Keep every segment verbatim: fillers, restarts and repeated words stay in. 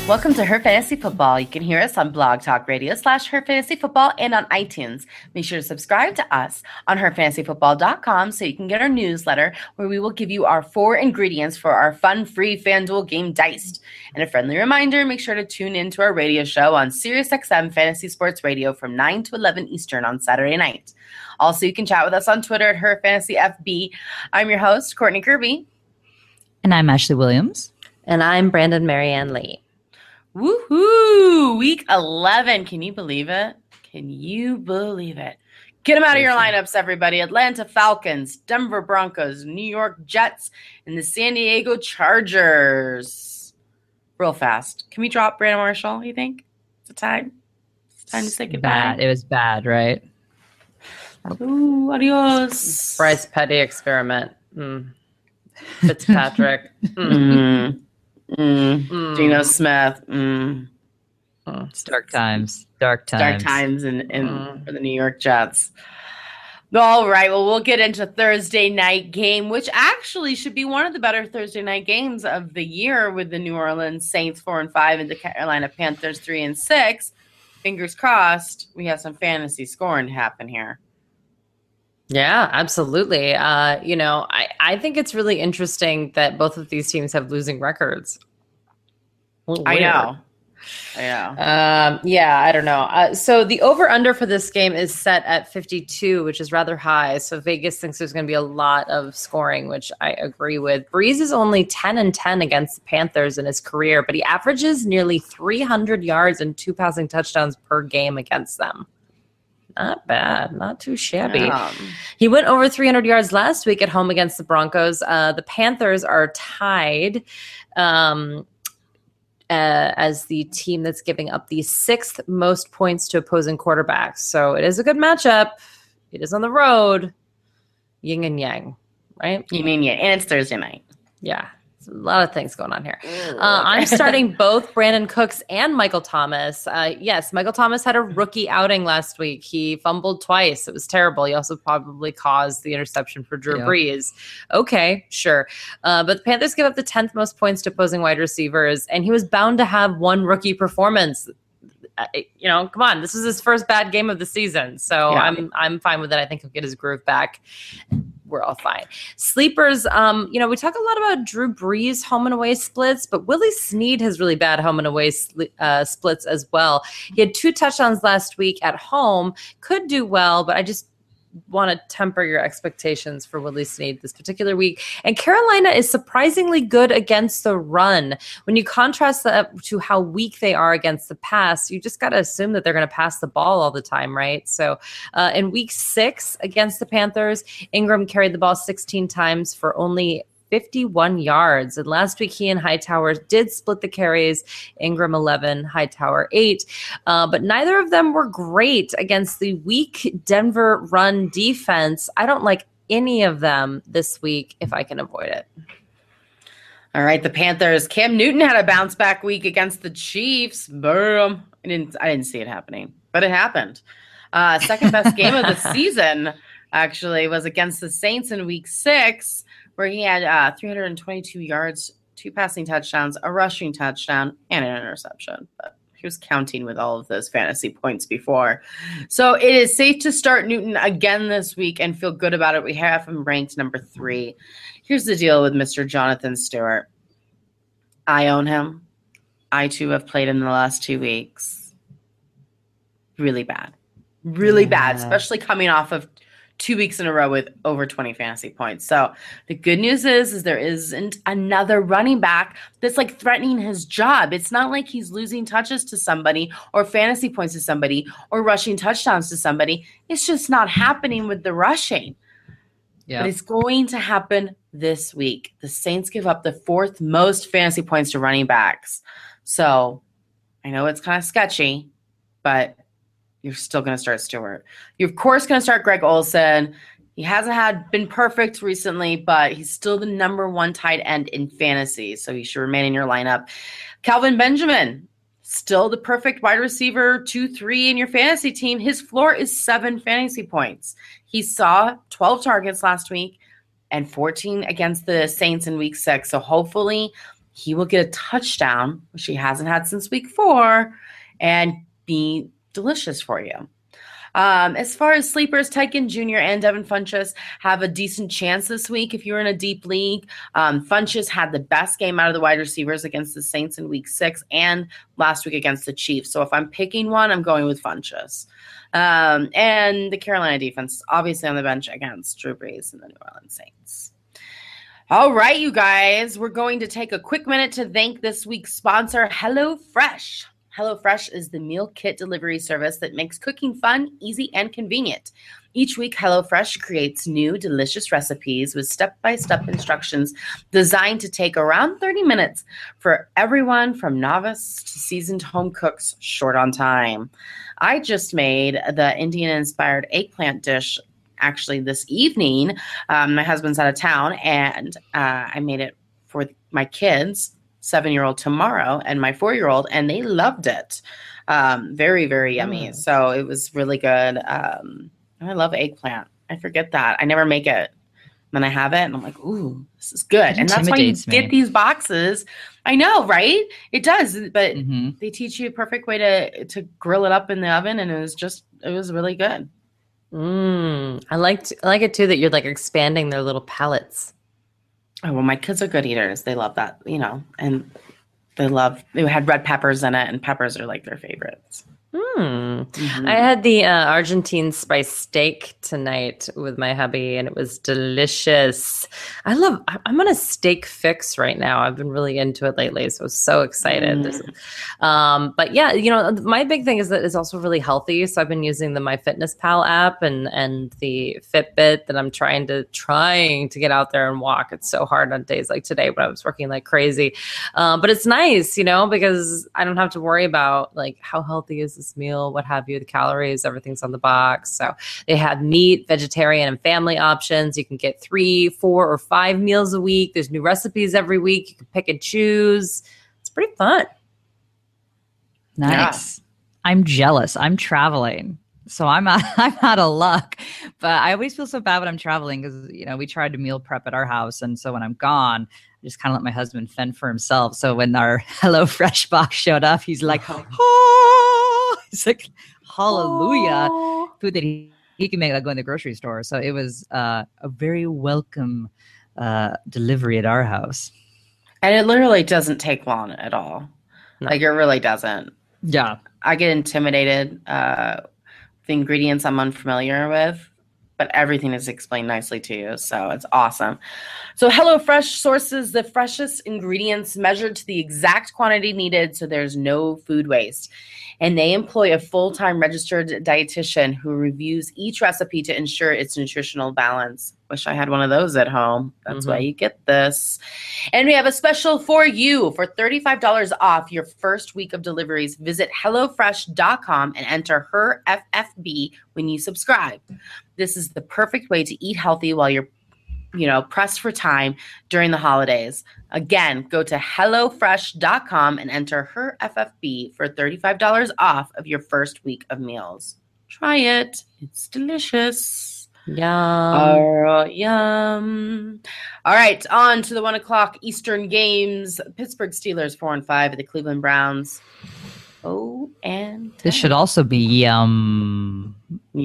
Welcome to Her Fantasy Football. You can hear us on Blog Talk Radio slash Her Fantasy Football and on iTunes. Make sure to subscribe to us on her fantasy football dot com so you can get our newsletter where we will give you our four ingredients for our fun, free FanDuel game Diced. And a friendly reminder, make sure to tune in to our radio show on SiriusXM Fantasy Sports Radio from nine to eleven Eastern on Saturday night. Also, you can chat with us on Twitter at Her Fantasy F B. I'm your host, Courtney Kirby. And I'm Ashley Williams. And I'm Brandon Marianne Lee. Woohoo! Week eleven. Can you believe it? Can you believe it? Get them out of your lineups, everybody. Atlanta Falcons, Denver Broncos, New York Jets, and the San Diego Chargers. Real fast. Can we drop Brandon Marshall, you think? It's a time. It's time to say goodbye. Bad. It was bad, right? Ooh, adios. Bryce Petty experiment. Mm. Fitzpatrick. Mm. Mm. Mm. Geno Smith. Mm. Oh, dark times. Dark times. Dark times in, in mm. for the New York Jets. All right. Well, we'll get into Thursday night game, which actually should be one of the better Thursday night games of the year with the New Orleans Saints four and five and the Carolina Panthers three and six. Fingers crossed. We have some fantasy scoring to happen here. Yeah, absolutely. Uh, you know, I, I think it's really interesting that both of these teams have losing records. I know. I know. Um, yeah, I don't know. Uh, so the over-under for this game is set at fifty-two, which is rather high. So Vegas thinks there's going to be a lot of scoring, which I agree with. Breeze is only ten and ten against the Panthers in his career, but he averages nearly three hundred yards and two passing touchdowns per game against them. Not bad. Not too shabby. Um, he went over three hundred yards last week at home against the Broncos. Uh, the Panthers are tied um, uh, as the team that's giving up the sixth most points to opposing quarterbacks. So it is a good matchup. It is on the road. Yin and yang, right? Yin and yang. And it's Thursday night. Yeah. A lot of things going on here. Ooh, uh, okay. I'm starting both Brandon Cooks and Michael Thomas. Uh, yes, Michael Thomas had a rookie outing last week. He fumbled twice. It was terrible. He also probably caused the interception for Drew yeah. Brees. Okay, sure. Uh, but the Panthers give up the tenth most points to opposing wide receivers, and he was bound to have one rookie performance. Uh, you know, come on. This is his first bad game of the season. So yeah. I'm I'm fine with it. I think he'll get his groove back. We're all fine. Sleepers, um, you know, we talk a lot about Drew Brees home and away splits, but Willie Snead has really bad home and away sli- uh, splits as well. He had two touchdowns last week at home, could do well, but I just want to temper your expectations for Willie Snead this particular week. And Carolina is surprisingly good against the run. When you contrast that to how weak they are against the pass, you just got to assume that they're going to pass the ball all the time, right? So uh, in week six against the Panthers, Ingram carried the ball sixteen times for only fifty-one yards. And last week, he and Hightower did split the carries. Ingram eleven, Hightower eight. Uh, but neither of them were great against the weak Denver run defense. I don't like any of them this week if I can avoid it. All right, the Panthers. Cam Newton had a bounce back week against the Chiefs. Boom. I didn't, I didn't see it happening, but it happened. Uh, second best game of the season, actually, was against the Saints in week six, where he had uh, three hundred twenty-two yards, two passing touchdowns, a rushing touchdown, and an interception. But he was counting with all of those fantasy points before. So it is safe to start Newton again this week and feel good about it. We have him ranked number three. Here's the deal with Mister Jonathan Stewart. I own him. I, too, have played him in the last two weeks. Really bad. Really yeah. bad, especially coming off of two weeks in a row with over twenty fantasy points. So the good news is, is there isn't another running back that's like threatening his job. It's not like he's losing touches to somebody or fantasy points to somebody or rushing touchdowns to somebody. It's just not happening with the rushing. Yeah. But it's going to happen this week. The Saints give up the fourth most fantasy points to running backs. So I know it's kind of sketchy, but you're still going to start Stewart. You're, of course, going to start Greg Olsen. He hasn't had been perfect recently, but he's still the number one tight end in fantasy, so he should remain in your lineup. Calvin Benjamin, still the perfect wide receiver, two, three in your fantasy team. His floor is seven fantasy points. He saw twelve targets last week and fourteen against the Saints in week six, so hopefully he will get a touchdown, which he hasn't had since week four, and be delicious for you. Um, as far as sleepers, Tyken Junior and Devin Funchess have a decent chance this week if you're in a deep league. Um, Funchess had the best game out of the wide receivers against the Saints in week six and last week against the Chiefs. So if I'm picking one, I'm going with Funchess. Um, and the Carolina defense, obviously on the bench against Drew Brees and the New Orleans Saints. All right, you guys, we're going to take a quick minute to thank this week's sponsor, HelloFresh. HelloFresh is the meal kit delivery service that makes cooking fun, easy, and convenient. Each week, HelloFresh creates new, delicious recipes with step-by-step instructions designed to take around thirty minutes for everyone from novice to seasoned home cooks short on time. I just made the Indian-inspired eggplant dish actually this evening. Um, my husband's out of town, and uh, I made it for my kids, seven-year-old tomorrow and my four-year-old, and they loved it. Um, very, very yummy. Mm. So it was really good. Um, I love eggplant. I forget that. I never make it. Then I have it, and I'm like, ooh, this is good. And that's why you me. get these boxes. I know, right? It does, but mm-hmm. they teach you a perfect way to to grill it up in the oven, and it was just, it was really good. Mm, I liked, I like it too that you're like expanding their little palates. Oh, well, my kids are good eaters. They love that, you know, and they love, it had red peppers in it, and peppers are like their favorites. Mm. Mm-hmm. I had the uh, Argentine spice steak tonight with my hubby, and it was delicious. I love, I'm on a steak fix right now. I've been really into it lately, so I was so excited. Mm. Um, but yeah, you know, my big thing is that it's also really healthy. So I've been using the MyFitnessPal app and and the Fitbit that I'm trying to trying to get out there and walk. It's so hard on days like today when I was working like crazy. Um, but it's nice, you know, because I don't have to worry about like how healthy is this meal, what have you, the calories, everything's on the box. So they have meat, vegetarian, and family options. You can get three, four, or five meals a week. There's new recipes every week. You can pick and choose. It's pretty fun. Nice. Yeah. I'm jealous. I'm traveling. So I'm out, I'm out of luck, but I always feel so bad when I'm traveling because, you know, we tried to meal prep at our house. And so when I'm gone, I just kind of let my husband fend for himself. So when our HelloFresh box showed up, he's like, oh, he's like, hallelujah. Oh. Food that he, he can make, like go in the grocery store. So it was uh, a very welcome uh, delivery at our house. And it literally doesn't take long at all. No. Like it really doesn't. Yeah. I get intimidated uh, the ingredients I'm unfamiliar with, but everything is explained nicely to you. So it's awesome. So HelloFresh sources the freshest ingredients measured to the exact quantity needed, so there's no food waste. And they employ a full-time registered dietitian who reviews each recipe to ensure its nutritional balance. Wish I had one of those at home. That's mm-hmm. why you get this. And we have a special for you. For thirty-five dollars off your first week of deliveries, visit hello fresh dot com and enter her F F B when you subscribe. This is the perfect way to eat healthy while you're, you know, pressed for time during the holidays. Again, go to hello fresh dot com and enter her F F B for thirty-five dollars off of your first week of meals. Try it. It's delicious. Yum. Oh, yum. All right, on to the one o'clock Eastern games. Pittsburgh Steelers four and five at the Cleveland Browns. Oh, and this should also be yum.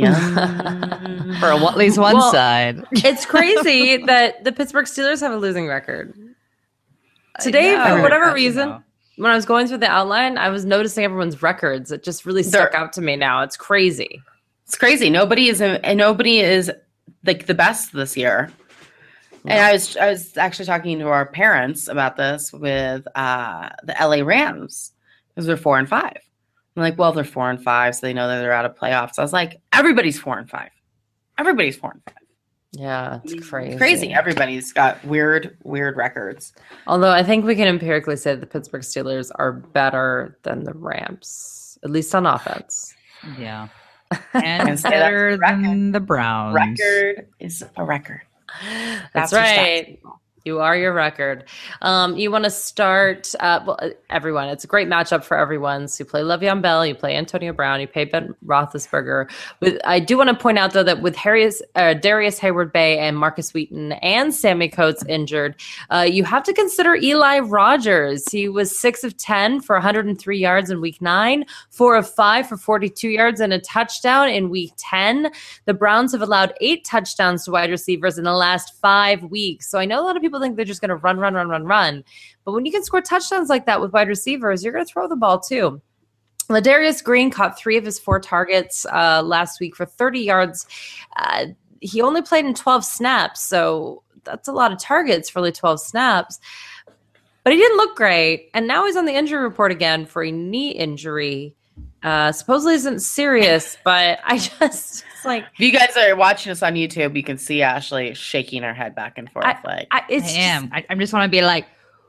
Yum. For at least one well, side. It's crazy that the Pittsburgh Steelers have a losing record. Today, for whatever reason, when I was going through the outline, I was noticing everyone's records. It just really stuck They're, out to me now. It's crazy. It's crazy. Nobody is a, and nobody is like the best this year. Yeah. And I was I was actually talking to our parents about this with uh, the L A Rams because they're four and five. I'm like, well, they're four and five, so they know that they're out of playoffs. I was like, everybody's four and five. Everybody's four and five. Yeah, it's crazy. It's crazy. Everybody's got weird, weird records. Although I think we can empirically say that the Pittsburgh Steelers are better than the Rams, at least on offense. Yeah. And better than the Browns. Record is a record. That's, That's right. You are your record. Um, you want to start, uh, well, everyone. It's a great matchup for everyone. So you play Le'Veon Bell, you play Antonio Brown, you play Ben Roethlisberger. With, I do want to point out, though, that with Harris, uh, Darius Hayward-Bay and Marcus Wheaton and Sammy Coates injured, uh, you have to consider Eli Rogers. He was six of ten for one hundred three yards in week nine, four of five for forty-two yards and a touchdown in week ten. The Browns have allowed eight touchdowns to wide receivers in the last five weeks. So I know a lot of people think they're just going to run, run, run, run, run. But when you can score touchdowns like that with wide receivers, you're going to throw the ball too. Ladarius Green caught three of his four targets uh, last week for thirty yards. Uh, he only played in twelve snaps, so that's a lot of targets for only twelve snaps. But he didn't look great, and now he's on the injury report again for a knee injury. Uh, supposedly isn't serious, but I just it's like if you guys are watching us on YouTube, you can see Ashley shaking her head back and forth. I, like I, it's I am. I, I just want to be like,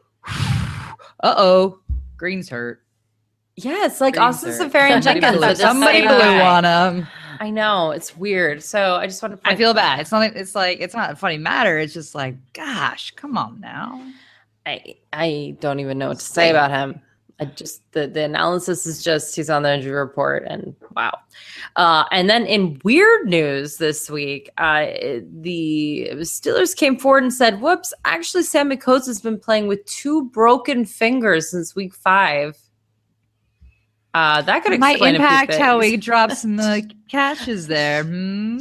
uh oh, Green's hurt. Yeah, it's like Green's Austin hurt. Safarian Somebody Jenkins. blew- with the Somebody same blew guy. on him. I know, it's weird. So I just want to. I point- feel bad. It's not. Like, it's like it's not a funny matter. It's just like, gosh, come on now. I I don't even know what to say about him. I just the, the analysis is just he's on the injury report and wow. Uh, and then in weird news this week, uh, the Steelers came forward and said, "Whoops! Actually, Sammy Coates has been playing with two broken fingers since week five." Uh, that could Might explain impact a few how things. he drops in the catches there. Hmm?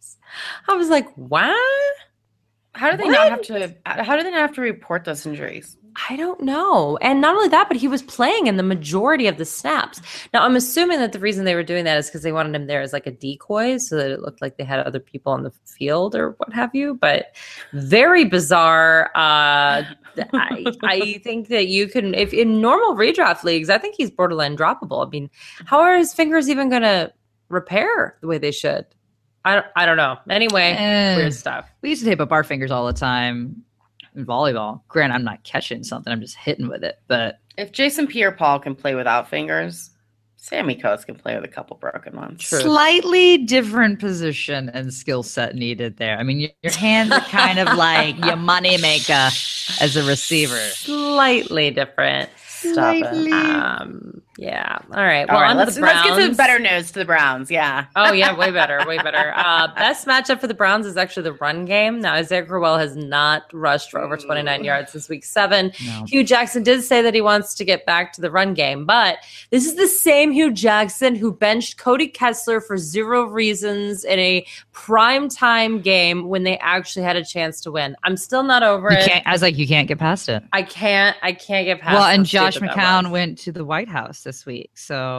I was like, "What?" how do they What? not have to? How do they not have to report those injuries? I don't know. And not only that, but he was playing in the majority of the snaps. Now, I'm assuming that the reason they were doing that is because they wanted him there as like a decoy so that it looked like they had other people on the field or what have you. But very bizarre. Uh, I, I think that you can, if in normal redraft leagues, I think he's borderline droppable. I mean, how are his fingers even going to repair the way they should? I don't, I don't know. Anyway, Eh. weird stuff. We used to tape up our fingers all the time in volleyball. Granted, I'm not catching something; I'm just hitting with it. But If Jason Pierre-Paul can play without fingers, Sammy Coates can play with a couple broken ones. True. slightly different position and skill set needed there. I mean, your, your hands are kind of like your money maker as a receiver. Slightly different. Stop Slightly. it. Um, yeah. All right. Well, All right, on let's, to the let's Browns. get to better news to the Browns. Yeah. Oh yeah, way better, way better. Uh, best matchup for the Browns is actually the run game. Now Isaiah Crowell has not rushed for over twenty-nine yards since week seven. No. Hugh Jackson did say that he wants to get back to the run game, but this is the same Hugh Jackson who benched Cody Kessler for zero reasons in a primetime game when they actually had a chance to win. I'm still not over You it. can't. I was like, you can't get past it. I can't. I can't get past. Well, how and Josh stupid that McCown was. went to the White House this week.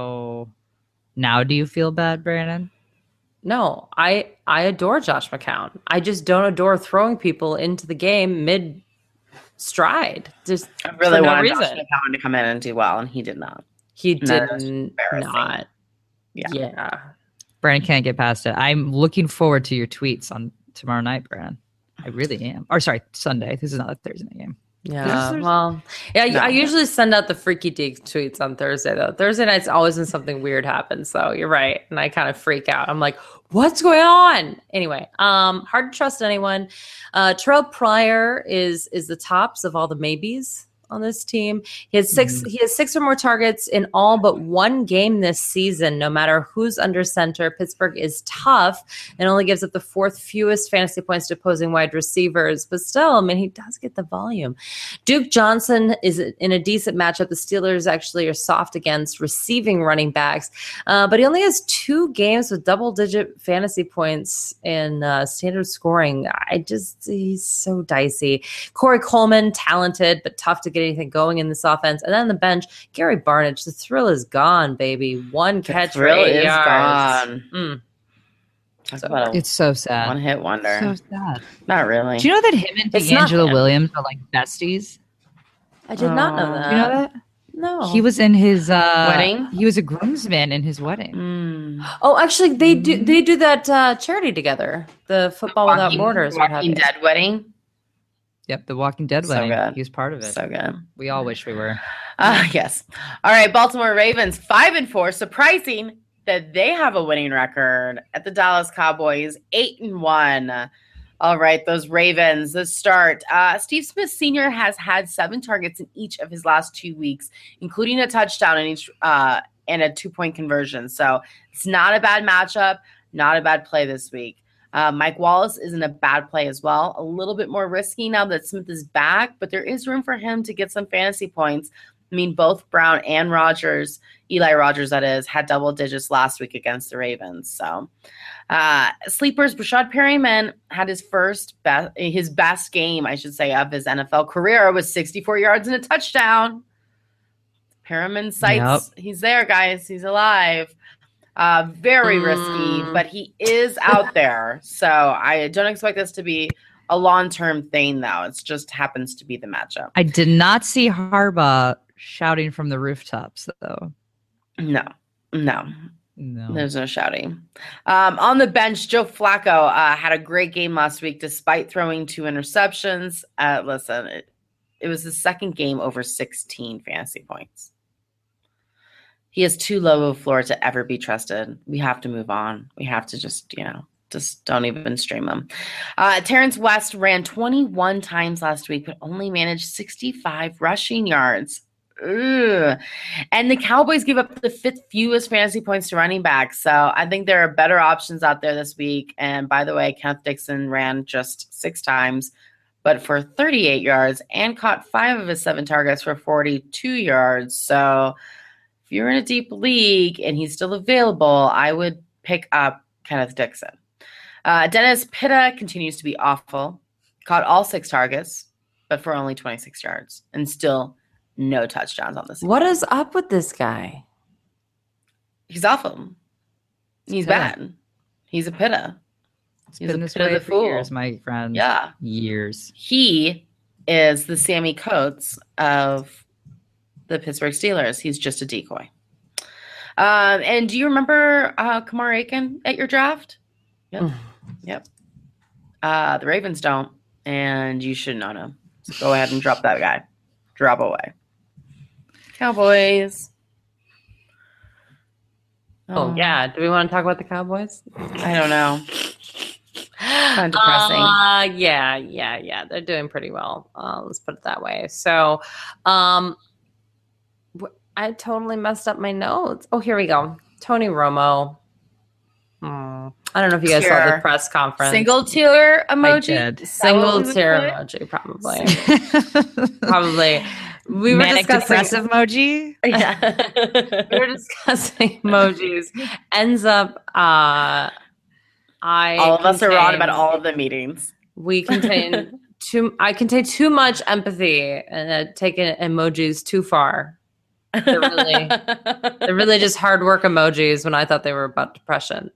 So now, do you feel bad, Brandon? No, I I adore Josh McCown. I just don't adore throwing people into the game mid stride. Just I really for no wanted reason. Josh McCown to come in and do well, and he did not. He No, that's did embarrassing. not. Yeah. Yeah. Brandon can't get past it. I'm looking forward to your tweets on tomorrow night, Brandon. I really am. Or sorry, Sunday. This is not a Thursday night game. Yeah. There's- Well, yeah, No. I usually send out the freaky deek tweets on Thursday though. Thursday night's always when something weird happens. So you're right. And I kind of freak out. I'm like, what's going on? Anyway, um, hard to trust anyone. Uh, Terrell Pryor is is the tops of all the maybes on this team. He has six. He has six or more targets in all but one game this season. No matter who's under center, Pittsburgh is tough and only gives up the fourth fewest fantasy points to opposing wide receivers. But still, I mean, he does get the volume. Duke Johnson is in a decent matchup. The Steelers actually are soft against receiving running backs, uh, but he only has two games with double-digit fantasy points in uh, standard scoring. I just he's so dicey. Corey Coleman, talented but tough to get anything going in this offense. And then on the bench, Gary Barnidge, the thrill is gone, baby. One catch for thrill eight is yards. gone. Mm. Talk So- about a It's so sad. one-hit wonder. So sad. Not really. Do you know that him and It's not D'Angelo him. Williams are like besties? I did not know Oh. that. Do you know that? No. He was in his uh, Wedding? He was a groomsman in his wedding. Mm. Oh, actually, they do. They do that uh, charity together. The Football Without Walking- Borders. what have Walking you. Dead wedding. Yep, the Walking Dead So wedding. good. He was part of it. So good. We all wish we were. Uh, yes. All right. Baltimore Ravens five and four. Surprising that they have a winning record at the Dallas Cowboys eight and one. All right, those Ravens, the start. Uh, Steve Smith Senior has had seven targets in each of his last two weeks, including a touchdown in each uh, and a two-point conversion. So it's not a bad matchup, not a bad play this week. Uh, Mike Wallace isn't a bad play as well. A little bit more risky now that Smith is back, but there is room for him to get some fantasy points. I mean, both Brown and Rodgers, Eli Rogers, that is, had double digits last week against the Ravens. So, uh, sleepers, Brashad Perryman had his first, best, his best game, I should say, of his N F L career with sixty-four yards and a touchdown. Perriman sights, yep. He's there, guys. He's alive. Uh, very mm. risky, but he is out there. So I don't expect this to be a long-term thing, though. It just happens to be the matchup. I did not see Harbaugh shouting from the rooftops, though. No, no, no. There's no shouting. Um, on the bench, Joe Flacco uh, had a great game last week, despite throwing two interceptions. Uh, listen, it, it was the second game over sixteen fantasy points. He has too low of a floor to ever be trusted. We have to move on. We have to just, you know, just don't even stream him. Uh, Terrence West ran twenty-one times last week, but only managed sixty-five rushing yards. Ugh. And the Cowboys give up the fifth fewest fantasy points to running backs. So I think there are better options out there this week. And by the way, Kenneth Dixon ran just six times, but for thirty-eight yards and caught five of his seven targets for forty-two yards. So if you're in a deep league and he's still available, I would pick up Kenneth Dixon. Uh, Dennis Pitta continues to be awful. Caught all six targets, but for only twenty-six yards and still no touchdowns on this. What is up with this guy? He's awful. He's Pitta. bad. He's a Pitta. It's He's been a this Pitta way the for fool. years, my friend. Yeah. Years. He is the Sammy Coates of the Pittsburgh Steelers. He's just a decoy. Um, and do you remember uh, Kamar Aiken at your draft? Yep. Yep. Uh, the Ravens don't, and you should not know. So go ahead and drop that guy. Drop away. Cowboys. Oh, yeah. Do we want to talk about the Cowboys? I don't know. Kind of depressing. Uh, yeah, yeah, yeah. They're doing pretty well. Uh, let's put it that way. So, um, I totally messed up my notes. Oh, here we go. Tony Romo. Hmm. I don't know if you guys tier. saw the press conference. Single tier emoji? Single tier emoji, probably. probably. We were Manic discussing depressive emoji. Yeah. We were discussing emojis. Ends up, uh, I all of contain, us are wrong about all of the meetings. We contain too. I contain too much empathy and uh, taking emojis too far. They're really, they're really just hard work emojis when I thought they were about depression.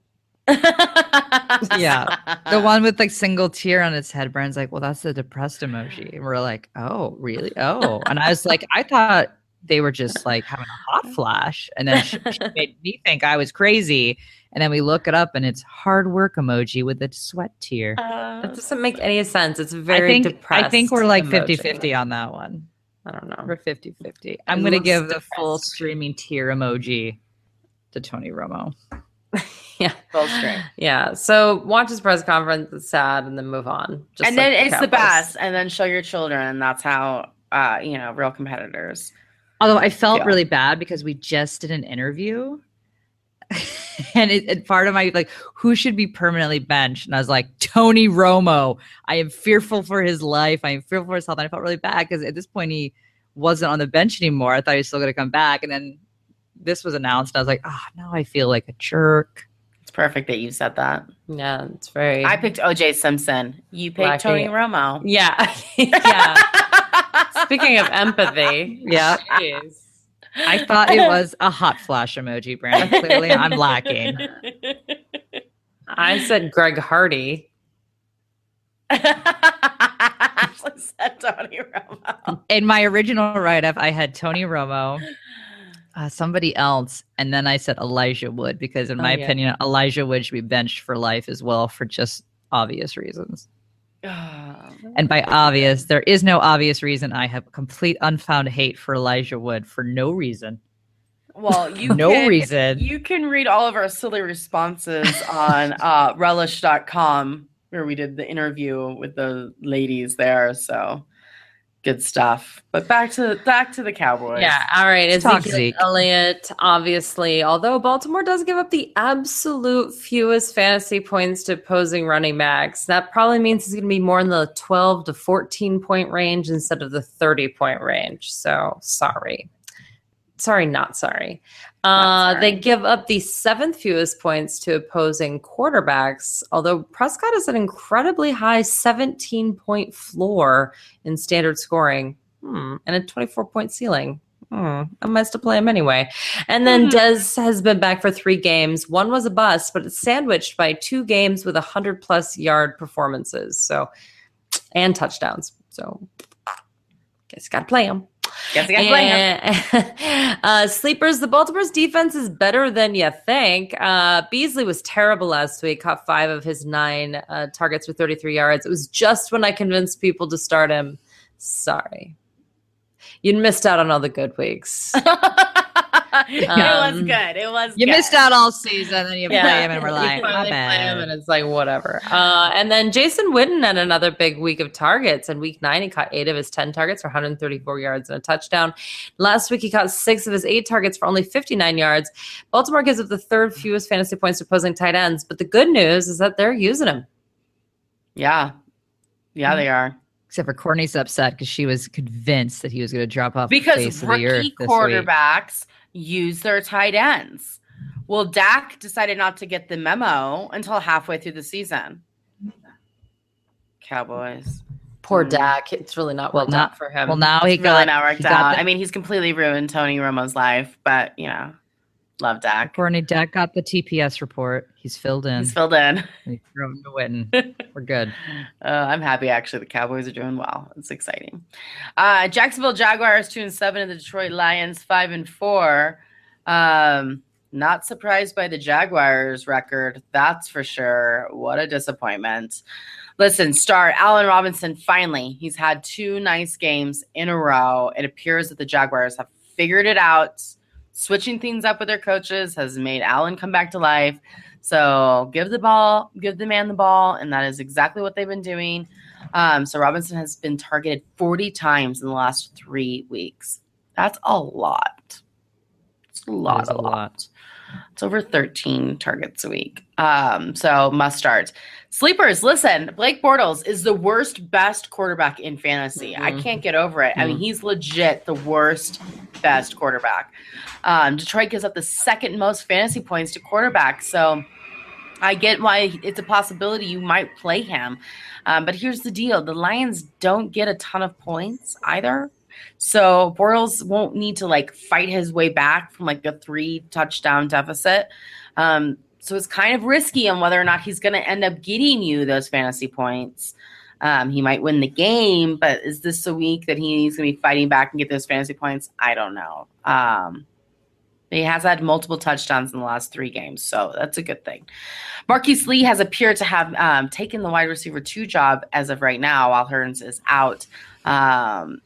Yeah, the one with like single tear on its head. Brand's like, well, that's the depressed emoji, and we're like, oh, really? Oh, and I was like, I thought they were just like having a hot flash, and then she, she made me think I was crazy, and then we look it up, and it's hard work emoji with a sweat tear. Uh, that doesn't make any sense. It's very I think, depressed. I think we're like fifty-fifty on that one. I don't know. We're fifty-fifty. I'm going to give the full streaming tear emoji to Tony Romo. Yeah. Full stream. Yeah. So watch his press conference. It's sad and then move on. Just and like then the it's Cowboys. The best. And then show your children. That's how, uh, you know, real competitors. Although I felt feel. really bad because we just did an interview. And it, it part of my like, who should be permanently benched? And I was like, Tony Romo. I am fearful for his life. I am fearful for his health. And I felt really bad because at this point he wasn't on the bench anymore. I thought he was still going to come back. And then this was announced. And I was like, oh, now I feel like a jerk. It's perfect that you said that. Yeah, it's very. I picked O J Simpson. You picked Lucky. Tony Romo. Yeah, yeah. Speaking of empathy, yeah. Geez. I thought it was a hot flash emoji, Brandon. Clearly, I'm lacking. I said Greg Hardy. Ashley said Tony Romo. In my original write-up, I had Tony Romo, uh, somebody else, and then I said Elijah Wood because, in my oh, yeah. opinion, Elijah Wood should be benched for life as well for just obvious reasons. And by obvious, there is no obvious reason. I have complete unfound hate for Elijah Wood for no reason. Well, you no can, reason. You can read all of our silly responses on uh, relish dot com. where we did the interview with the ladies there. So good stuff. But back to back to the Cowboys. Yeah. All right. Let's talk Ezekiel Zeke. Elliott, obviously, although Baltimore does give up the absolute fewest fantasy points to opposing running backs, that probably means he's going to be more in the twelve to fourteen point range instead of the thirty point range. So sorry. Sorry, not sorry. Uh, sorry. They give up the seventh fewest points to opposing quarterbacks, although Prescott has an incredibly high seventeen point floor in standard scoring hmm, and a twenty-four point ceiling. Hmm, I must have play him anyway. And then Dez has been back for three games. One was a bust, but it's sandwiched by two games with one hundred plus yard performances. So, and touchdowns. So, guess got to play him. Guess I gotta play him. uh, sleepers, the Baltimore's defense is better than you think. Uh, Beasley was terrible last week, caught five of his nine uh, targets for thirty-three yards. It was just when I convinced people to start him. Sorry. You missed out on all the good weeks. It Um, was good. It was You good. missed out all season, then you Yeah. play him, and we're You like, my finally play him, bad. and it's like whatever. Uh, and then Jason Witten had another big week of targets. In week nine, he caught eight of his ten targets for one hundred thirty-four yards and a touchdown. Last week, he caught six of his eight targets for only fifty-nine yards. Baltimore gives up the third fewest fantasy points to opposing tight ends. But the good news is that they're using him. Yeah. Yeah, they are. Except for Courtney's upset because she was convinced that he was going to drop off Because the face of the earth rookie this week. quarterbacks use their tight ends. Well, Dak decided not to get the memo until halfway through the season. Cowboys. Poor Mm. Dak. It's really not Well, worked not- out for him. Well, now he It's really got, not he worked got out. the- I mean, he's completely ruined Tony Romo's life, but you know, love Dak. Courtney Dak got the T P S report. He's filled in. He's filled in. He's thrown to Witten. We're good. Uh, I'm happy actually. The Cowboys are doing well. It's exciting. Uh, Jacksonville Jaguars two and seven, and the Detroit Lions five and four. Um, not surprised by the Jaguars record, that's for sure. What a disappointment. Listen, start Allen Robinson. Finally, he's had two nice games in a row. It appears that the Jaguars have figured it out. Switching things up with their coaches has made Allen come back to life. So give the ball, give the man the ball, and that is exactly what they've been doing. Um, so Robinson has been targeted forty times in the last three weeks. That's a lot. It's a lot, is a a lot. lot. It's over thirteen targets a week. Um, so must start. Sleepers, listen, Blake Bortles is the worst, best quarterback in fantasy. I Mhm. can't get over it. I mean, he's legit the worst, best quarterback. Um, Detroit gives up the second most fantasy points to quarterbacks. So I get why it's a possibility you might play him. Um, but here's the deal. The Lions don't get a ton of points either. So Bortles won't need to like fight his way back from like a three touchdown deficit. Um, so it's kind of risky on whether or not he's going to end up getting you those fantasy points. Um, he might win the game, but is this a week that he's going to be fighting back and get those fantasy points? I don't know. Um, he has had multiple touchdowns in the last three games, so that's a good thing. Marquise Lee has appeared to have um, taken the wide receiver two job as of right now while Hearns is out. Um,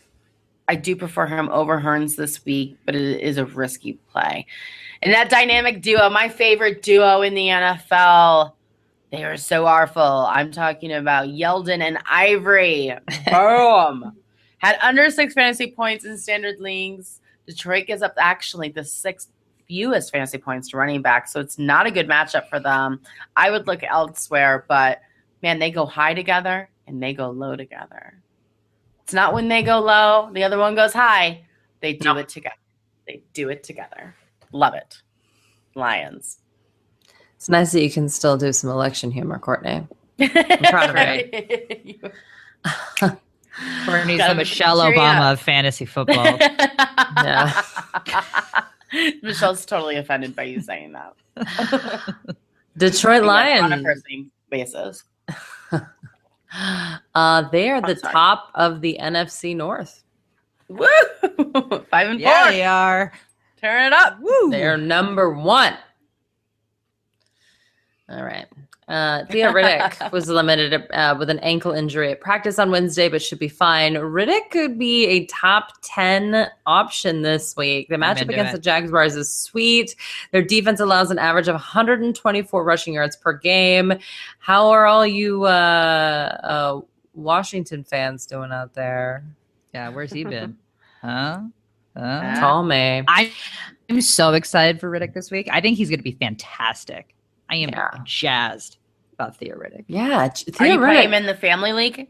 I do prefer him over Hearns this week, but it is a risky play. And that dynamic duo, my favorite duo in the N F L, they are so awful. I'm talking about Yeldon and Ivory. Boom. Had under six fantasy points in standard leagues. Detroit gives up actually the sixth fewest fantasy points to running back, so it's not a good matchup for them. I would look elsewhere, but man, they go high together and they go low together. It's not when they go low, the other one goes high. They do No. it together. They do it together. Love it. Lions. It's nice that you can still do some election humor, Courtney. I'm proud of it. Courtney's Gotta the Michelle cheer Obama up. of fantasy football. Yeah. Michelle's totally offended by you saying that. Detroit Yes, on a Lions. person basis. Uh, they are the sorry. top of the N F C North. Woo! Five and Yeah, four. they are. Turn it up. Woo! They're number one. All right. Uh, Theo Riddick was limited uh, with an ankle injury at practice on Wednesday, but should be fine. Riddick could be a top ten option this week. The matchup against it. the Jaguars is sweet. Their defense allows an average of one hundred twenty-four rushing yards per game. How are all you uh, uh, Washington fans doing out there? Yeah, where's he been? huh? Uh, Call me. I, I'm so excited for Riddick this week. I think he's going to be fantastic. I am Yeah. jazzed about Theo Riddick. Yeah. Theo Are you Riddick. playing him in the family league?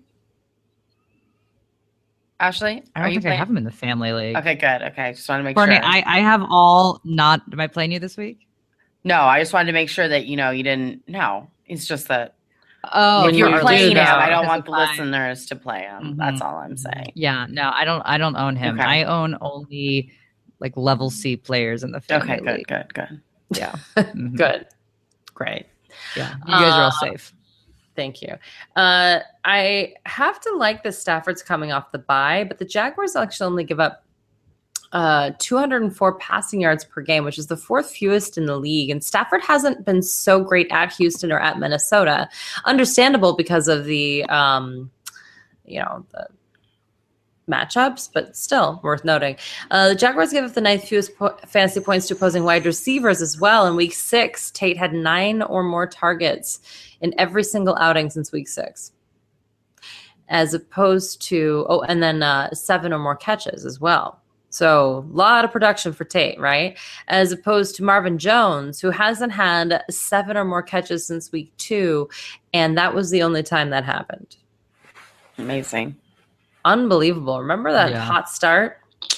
Ashley? I don't are think you I have him in the family league. Okay, good. Okay. Just want to make Courtney, sure. I, I have all not. Am I playing you this week? No, I just wanted to make sure that, you know, you didn't. No, it's just that. Oh, if you're playing him, though, I don't want the fine. listeners to play him. Mm-hmm. That's all I'm saying. Yeah, no, I don't. I don't own him. Okay. I own only like level C players in the family Okay, good, league. good, good. Yeah, mm-hmm. Good. Great. Yeah, you guys are all Uh, safe. Thank you. Uh, I have to like the Stafford's coming off the bye, but the Jaguars actually only give up uh, two hundred four passing yards per game, which is the fourth fewest in the league. And Stafford hasn't been so great at Houston or at Minnesota. Understandable because of the, um, you know, the matchups, but still worth noting. Uh, the Jaguars gave up the ninth fewest po- fantasy points to opposing wide receivers as well. In week six, Tate had nine or more targets in every single outing since week six, as opposed to, oh, and then uh, seven or more catches as well. So a lot of production for Tate, right? As opposed to Marvin Jones, who hasn't had seven or more catches since week two, and that was the only time that happened. Amazing. Unbelievable. Remember that Yeah. hot start?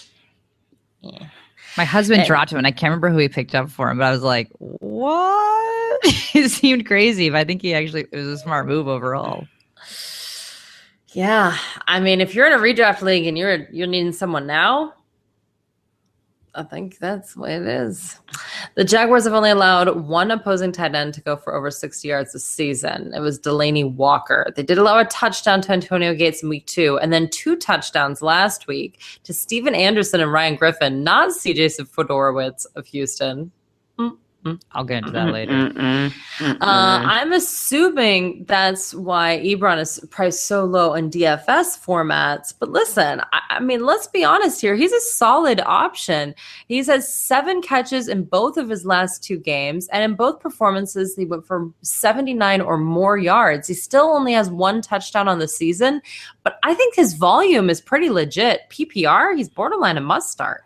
Yeah. My husband and- dropped him, and I can't remember who he picked up for him, but I was like, "What?" It seemed crazy, but I think he actually it was a smart move overall. Yeah. I mean, if you're in a redraft league and you're you're needing someone now, I think that's the way it is. The Jaguars have only allowed one opposing tight end to go for over sixty yards this season. It was Delaney Walker. They did allow a touchdown to Antonio Gates in week two, and then two touchdowns last week to Steven Anderson and Ryan Griffin, not C J Fedorowicz of Houston. I'll get into that later. Mm-mm, mm-mm. Uh, I'm assuming that's why Ebron is priced so low in D F S formats. But listen, I, I mean, let's be honest here. He's a solid option. He's had seven catches in both of his last two games. And in both performances, he went for seventy-nine or more yards. He still only has one touchdown on the season. But I think his volume is pretty legit. P P R, he's borderline a must start.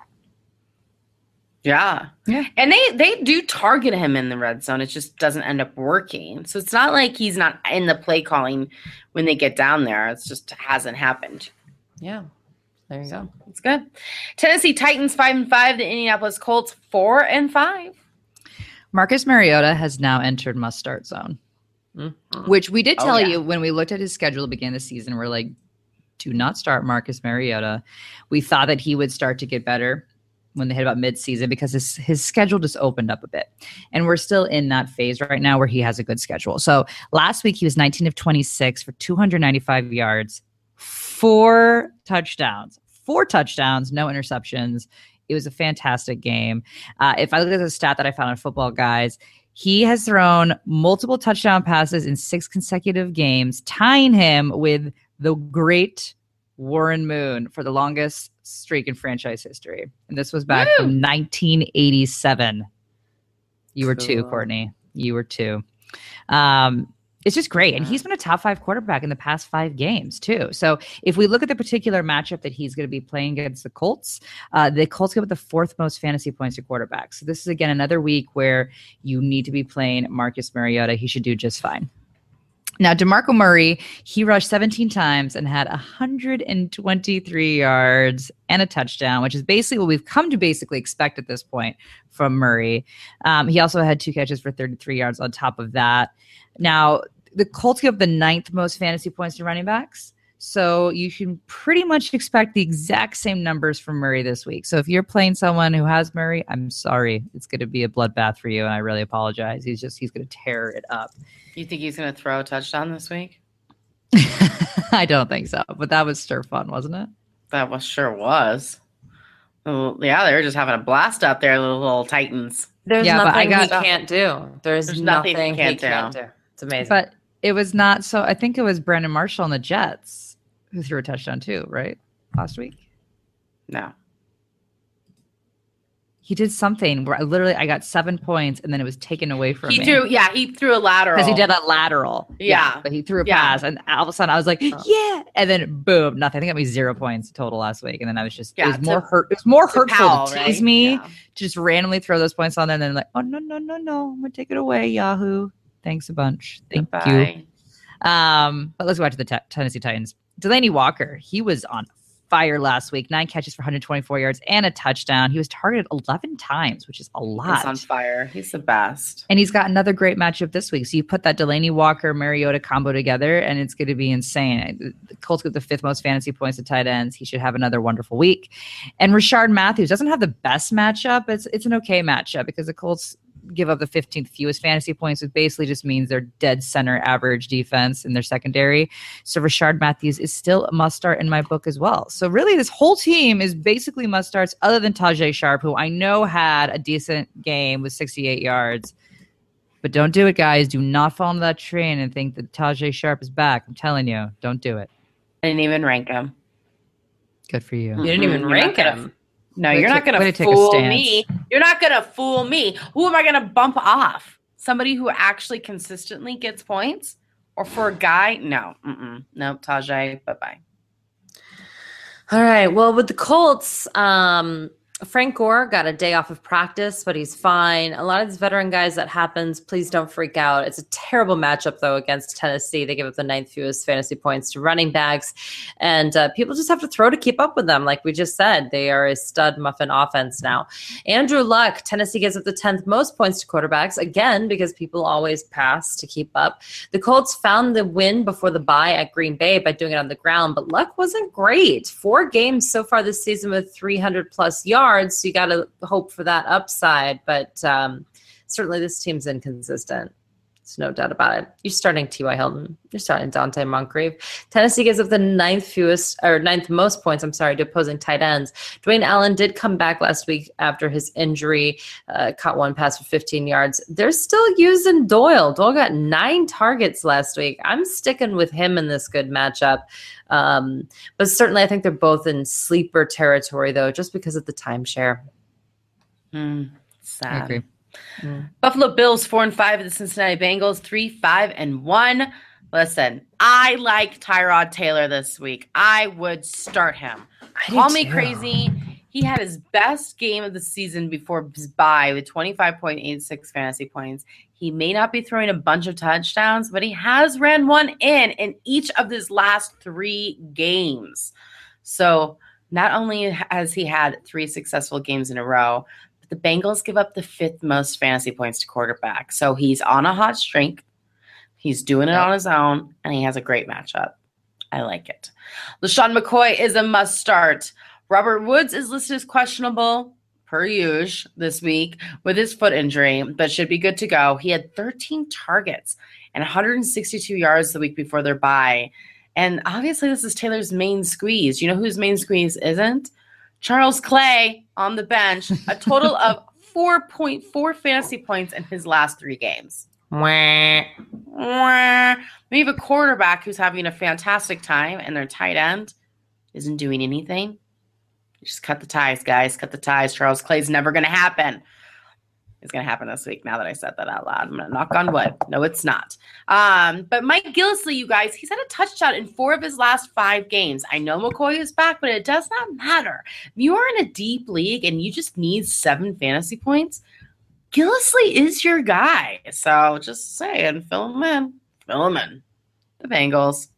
Yeah. Yeah. And they they do target him in the red zone. It just doesn't end up working. So it's not like he's not in the play calling when they get down there. It's just hasn't happened. Yeah. There you go. It's good. Tennessee Titans five and five. The Indianapolis Colts four and five. Marcus Mariota has now entered must start zone, Mm-hmm. which we did Oh, tell yeah. you when we looked at his schedule at the beginning of the season. We're like, do not start Marcus Mariota. We thought that he would start to get better when they hit about midseason because his his schedule just opened up a bit. And we're still in that phase right now where he has a good schedule. So last week he was nineteen of twenty-six for two hundred ninety-five yards, four touchdowns, four touchdowns, no interceptions. It was a fantastic game. Uh, if I look at the stat that I found on Football Guys, he has thrown multiple touchdown passes in six consecutive games, tying him with the great Warren Moon for the longest streak in franchise history. And this was back Woo! from nineteen eighty-seven. You were two, Cool. Courtney. You were two. Um, it's just great. And he's been a top five quarterback in the past five games, too. So if we look at the particular matchup that he's going to be playing against the Colts, uh, the Colts give up the fourth most fantasy points to quarterbacks. So this is, again, another week where you need to be playing Marcus Mariota. He should do just fine. Now, DeMarco Murray, he rushed seventeen times and had one hundred twenty-three yards and a touchdown, which is basically what we've come to basically expect at this point from Murray. Um, he also had two catches for thirty-three yards on top of that. Now, the Colts give up the ninth most fantasy points to running backs. So you can pretty much expect the exact same numbers from Murray this week. So if you're playing someone who has Murray, I'm sorry. It's going to be a bloodbath for you, and I really apologize. He's just he's going to tear it up. You think he's going to throw a touchdown this week? I don't think so, but that was stir fun, wasn't it? That was sure was. Well, yeah, they were just having a blast out there, the little Titans. There's Yeah, but I nothing he got- can't do. There's, There's nothing, nothing he he can't do. can't do. It's amazing. But it was not so. I think it was Brandon Marshall on the Jets who threw a touchdown too, right? Last week. No. He did something where I literally I got seven points and then it was taken away from he me. He threw, yeah, he threw a lateral. Because he did a lateral. Yeah. yeah. But he threw a yeah. pass and all of a sudden I was like, oh. yeah. And then boom, nothing. I think it got me zero points total last week. And then I was just, yeah, it was more to, hurt. It was more hurtful Powell, to tease right? me yeah. to just randomly throw those points on there and then like, oh, no, no, no, no. I'm going to take it away, Yahoo. Thanks a bunch. Thank Goodbye. you. Um, but let's go back to the t- Tennessee Titans. Delaney Walker, he was on fire last week. Nine catches for one hundred twenty-four yards and a touchdown. He was targeted eleven times, which is a lot. He's on fire. He's the best. And he's got another great matchup this week. So you put that Delaney Walker Mariota combo together, and it's going to be insane. The Colts get the fifth most fantasy points at tight ends. He should have another wonderful week. And Rashard Matthews doesn't have the best matchup. It's it's an okay matchup because the Colts give up the fifteenth fewest fantasy points. It basically just means they're dead center average defense in their secondary. So Rashard Matthews is still a must start in my book as well. So really this whole team is basically must starts other than Tajay Sharp, who I know had a decent game with sixty-eight yards. But don't do it, guys. Do not fall into that train and think that Tajay Sharp is back. I'm telling you, don't do it. I didn't even rank him. Good for you. You didn't even Mm-hmm. rank You're him. No, Way you're to not take- going way to to take a fool stance. me. You're not going to fool me. Who am I going to bump off? Somebody who actually consistently gets points? Or for a guy? No. Mm-mm. No, Tajay, bye-bye. All right. Well, with the Colts, um, Frank Gore got a day off of practice, but he's fine. A lot of these veteran guys, that happens. Please don't freak out. It's a terrible matchup, though, against Tennessee. They give up the ninth fewest fantasy points to running backs, and uh, people just have to throw to keep up with them. Like we just said, they are a stud muffin offense now. Andrew Luck, Tennessee gives up the tenth most points to quarterbacks, again, because people always pass to keep up. The Colts found the win before the bye at Green Bay by doing it on the ground, but Luck wasn't great. Four games so far this season with three hundred plus yards. So you got to hope for that upside, but um, certainly this team's inconsistent. There's no doubt about it. You're starting T Y. Hilton. You're starting Dante Moncrief. Tennessee gives up the ninth fewest or ninth most points, I'm sorry, to opposing tight ends. Dwayne Allen did come back last week after his injury, uh, caught one pass for fifteen yards. They're still using Doyle. Doyle got nine targets last week. I'm sticking with him in this good matchup. Um, but certainly I think they're both in sleeper territory, though, just because of the timeshare. Mm, sad. I agree. Mm. Buffalo Bills four and five. The Cincinnati Bengals three five and one. Listen, I like Tyrod Taylor this week. I would start him. I Call do me too. crazy. He had his best game of the season before his bye with twenty-five point eight six fantasy points. He may not be throwing a bunch of touchdowns, but he has ran one in in each of his last three games. So not only has he had three successful games in a row, but the Bengals give up the fifth most fantasy points to quarterback. So he's on a hot streak. He's doing it on his own, and he has a great matchup. I like it. LaShawn McCoy is a must start. Robert Woods is listed as questionable, per usual, this week with his foot injury, but should be good to go. He had thirteen targets and one hundred sixty-two yards the week before their bye. And obviously, this is Taylor's main squeeze. You know whose main squeeze isn't? Charles Clay on the bench, a total of four point four fantasy points in his last three games. Wah. Wah. We have a quarterback who's having a fantastic time, and their tight end isn't doing anything. Just cut the ties, guys. Cut the ties. Charles Clay's never going to happen. It's going to happen this week now that I said that out loud. I'm going to knock on wood. No, it's not. Um, but Mike Gillislee, you guys, he's had a touchdown in four of his last five games. I know McCoy is back, but it does not matter. If you are in a deep league and you just need seven fantasy points, Gillislee is your guy. So just saying, fill him in. Fill him in. The Bengals.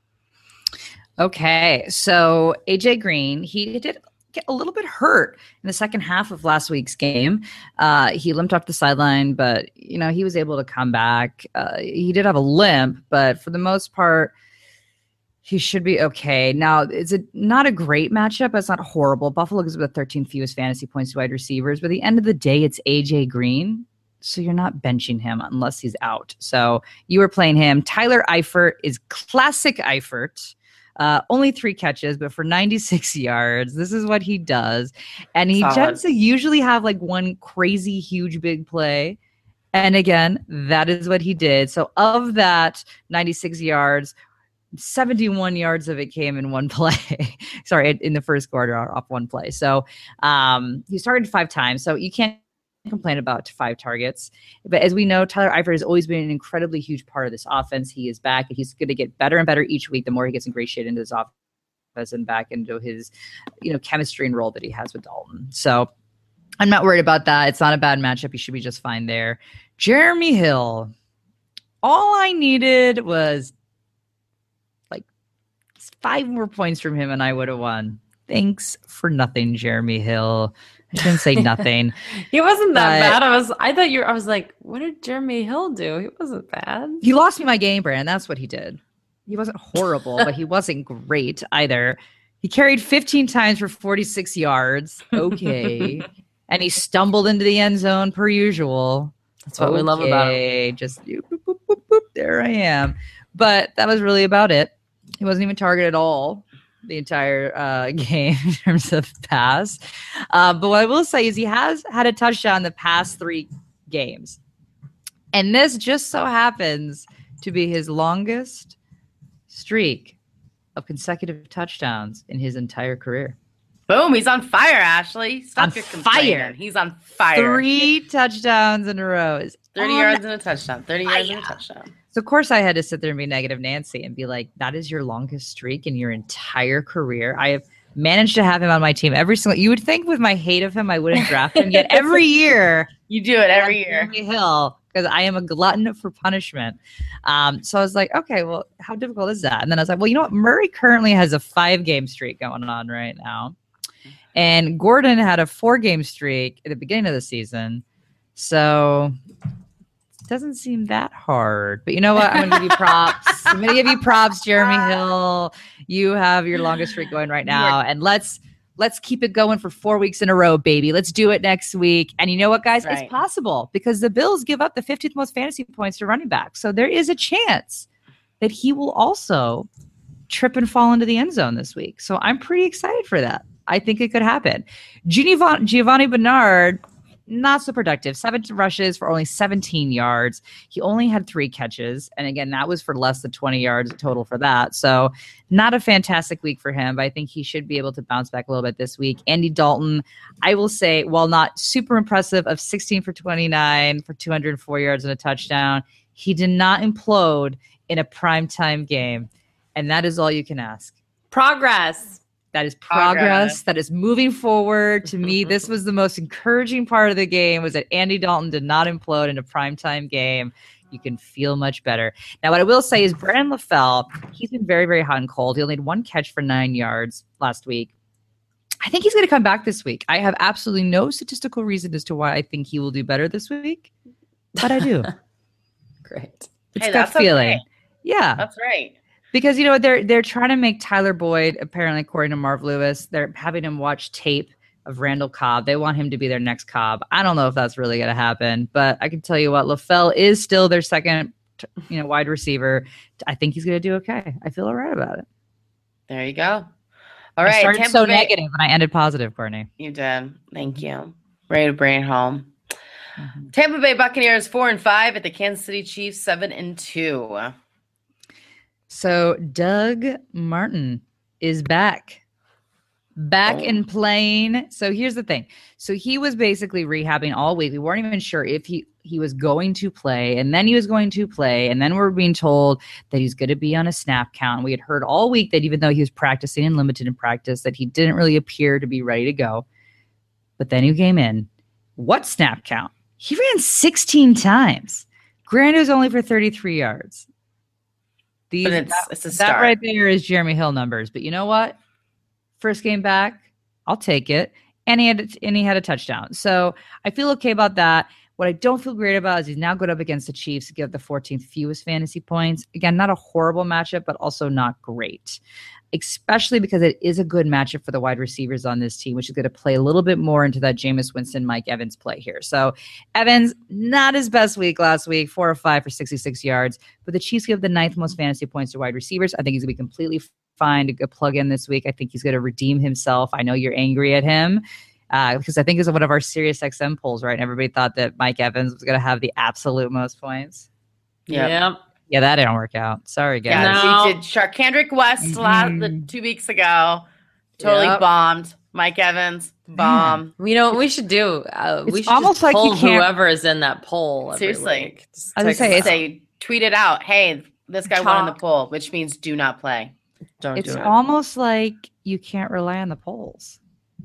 Okay, so A J Green, he did get a little bit hurt in the second half of last week's game. Uh, he limped off the sideline, but you know he was able to come back. Uh, he did have a limp, but for the most part, he should be okay. Now, it's a, not a great matchup, but it's not horrible. Buffalo gives up the thirteenth fewest fantasy points to wide receivers, but at the end of the day, it's A J Green. So you're not benching him unless he's out. So you were playing him. Tyler Eifert is classic Eifert. Uh, only three catches, but for ninety-six yards. This is what he does. And he Solid. tends to usually have like one crazy, huge, big play. And again, that is what he did. So of that ninety-six yards, seventy-one yards of it came in one play. Sorry, in the first quarter off one play. So um, he's targeted five times. So you can't complain about five targets. But as we know, Tyler Eifert has always been an incredibly huge part of this offense. He is back, and he's going to get better and better each week the more he gets ingratiated into this offense and back into his, you know, chemistry and role that he has with Dalton. So I'm not worried about that. It's not a bad matchup. He should be just fine there. Jeremy Hill. All I needed was like five more points from him and I would have won. Thanks for nothing, Jeremy Hill. I didn't say nothing. He wasn't that but bad. I was I thought you I was like, what did Jeremy Hill do? He wasn't bad. He lost me my game, Brand. That's what he did. He wasn't horrible, but he wasn't great either. He carried fifteen times for forty-six yards. Okay. And he stumbled into the end zone per usual. That's what okay. we love about him. Just boop, boop, boop, boop, there I am. But that was really about it. He wasn't even targeted at all the entire uh, game in terms of pass. Uh, but what I will say is he has had a touchdown the past three games. And this just so happens to be his longest streak of consecutive touchdowns in his entire career. Boom, he's on fire, Ashley. Stop on your fire. He's on fire. Three touchdowns in a row. Is thirty yards and a touchdown. thirty yards and a touchdown. So, of course, I had to sit there and be negative Nancy and be like, that is your longest streak in your entire career. I have managed to have him on my team every single – you would think with my hate of him I wouldn't draft him, yet every year – you do it every year. Hill, because I am a glutton for punishment. Um, so I was like, okay, well, how difficult is that? And then I was like, well, you know what? Murray currently has a five-game streak going on right now. And Gordon had a four-game streak at the beginning of the season. So it doesn't seem that hard. But you know what? I'm going to give you props. I'm going to give you props, Jeremy Hill. You have your longest streak going right now. And let's let's keep it going for four weeks in a row, baby. Let's do it next week. And you know what, guys? Right. It's possible because the Bills give up the fifteenth most fantasy points to running back. So there is a chance that he will also trip and fall into the end zone this week. So I'm pretty excited for that. I think it could happen. Giovanni, Giovanni Bernard, not so productive. Seven rushes for only seventeen yards. He only had three catches. And again, that was for less than twenty yards total for that. So not a fantastic week for him, but I think he should be able to bounce back a little bit this week. Andy Dalton, I will say, while not super impressive of sixteen for twenty-nine for two hundred four yards and a touchdown, he did not implode in a primetime game. And that is all you can ask. Progress. That is progress. progress. That is moving forward. To me, this was the most encouraging part of the game was that Andy Dalton did not implode in a primetime game. You can feel much better. Now, what I will say is Brandon LaFell, he's been very, very hot and cold. He only had one catch for nine yards last week. I think he's going to come back this week. I have absolutely no statistical reason as to why I think he will do better this week, but I do. Great. It's hey, gut feeling. Okay. Yeah. That's right. Because, you know, they're they're trying to make Tyler Boyd, apparently, according to Marv Lewis, they're having him watch tape of Randall Cobb. They want him to be their next Cobb. I don't know if that's really going to happen, but I can tell you what, LaFell is still their second, you know, wide receiver. I think he's going to do okay. I feel all right about it. There you go. All right. I started Tampa so Bay. negative and I ended positive, Courtney. You did. Thank you. Ready to bring it home. Mm-hmm. Tampa Bay Buccaneers four and five at the Kansas City Chiefs seven and two. So Doug Martin is back, back oh. and playing. So here's the thing. So he was basically rehabbing all week. We weren't even sure if he, he was going to play, and then he was going to play. And then we we're being told that he's going to be on a snap count. We had heard all week that even though he was practicing and limited in practice, that he didn't really appear to be ready to go. But then he came in. What snap count? He ran sixteen times. Granted, it was only for thirty-three yards. These, but it's, that, it's a start. That right there is Jeremy Hill numbers. But you know what? First game back, I'll take it. And he had a, and he had a touchdown. So I feel okay about that. What I don't feel great about is he's now going up against the Chiefs to get the fourteenth fewest fantasy points. Again, not a horrible matchup, but also not great. Especially because it is a good matchup for the wide receivers on this team, which is going to play a little bit more into that Jameis Winston, Mike Evans play here. So Evans, not his best week last week, four or five for sixty-six yards, but the Chiefs give the ninth most fantasy points to wide receivers. I think he's going to be completely fine to plug in this week. I think he's going to redeem himself. I know you're angry at him. uh, because I think it's one of our Sirius X M polls, right? And everybody thought that Mike Evans was going to have the absolute most points. Yep. Yep. Yeah, that didn't work out. Sorry, guys. Yeah, No. we did Sharkandrick West Mhm. last, the, two weeks ago. Totally Yep. bombed. Mike Evans, bomb. You know what we should do? Uh, we It's should almost just like you pull can't- whoever is in that poll. Every Seriously. week. Just I was text gonna say, us. Say, tweet it out. Hey, this guy won in the Chalk. poll, which means do not play. Don't It's do it. almost like you can't rely on the polls.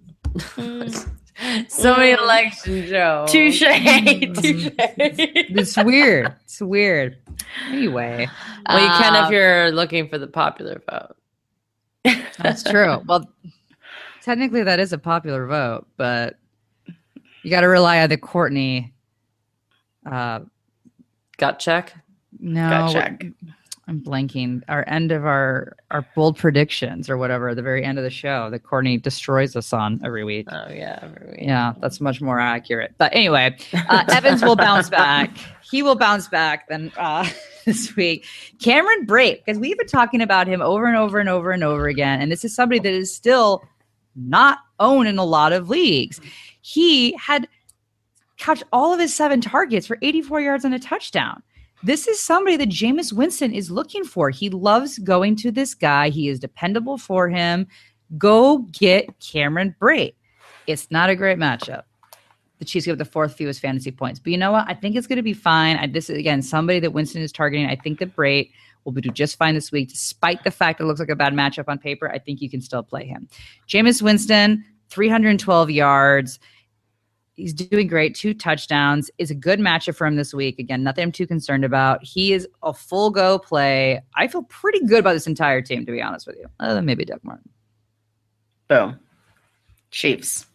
So many election jokes. Touche. Mm. Touche. It's weird. It's weird. Anyway, Well, you can uh, if you're looking for the popular vote. That's true. Well, technically, that is a popular vote, but you got to rely on the Courtney. Uh, Gut check. no, Gut check. I'm blanking. Our end of our our bold predictions or whatever, the very end of the show that Courtney destroys us on every week. Oh yeah, every week. Yeah, that's much more accurate. But anyway, uh, Evans will bounce back. He will bounce back then uh, this week. Cameron Brate, because we've been talking about him over and over and over and over again. And this is somebody that is still not owned in a lot of leagues. He had caught all of his seven targets for eighty-four yards and a touchdown. This is somebody that Jameis Winston is looking for. He loves going to this guy. He is dependable for him. Go get Cameron Brate. It's not a great matchup. The Chiefs give the fourth fewest fantasy points. But you know what? I think it's going to be fine. I, this is, again, somebody that Winston is targeting. I think that Brate will do just fine this week. Despite the fact it looks like a bad matchup on paper, I think you can still play him. Jameis Winston, three hundred twelve yards. He's doing great. Two touchdowns. Is a good matchup for him this week. Again, nothing I'm too concerned about. He is a full go play. I feel pretty good about this entire team, to be honest with you. Other than maybe Doug Martin. Boom. Chiefs.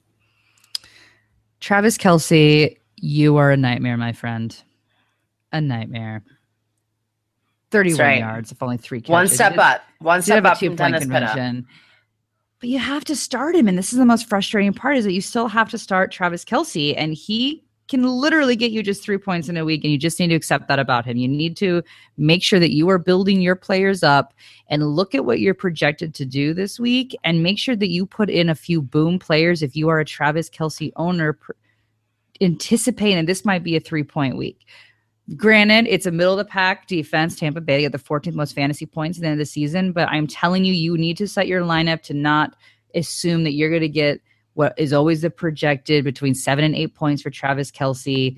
Travis Kelce, you are a nightmare, my friend. A nightmare. thirty-one right. yards, if only three catches. One step Did- up. One did step have a up from two-point Dennis Pitta. conversion. But you have to start him, and this is the most frustrating part, is that you still have to start Travis Kelce, and he can literally get you just three points in a week, and you just need to accept that about him. You need to make sure that you are building your players up and look at what you're projected to do this week, and make sure that you put in a few boom players if you are a Travis Kelce owner, pr- anticipating and this might be a three-point week. Granted, it's a middle-of-the-pack defense. Tampa Bay, they got the fourteenth most fantasy points at the end of the season, but I'm telling you, you need to set your lineup to not assume that you're going to get what is always the projected between seven and eight points for Travis Kelce.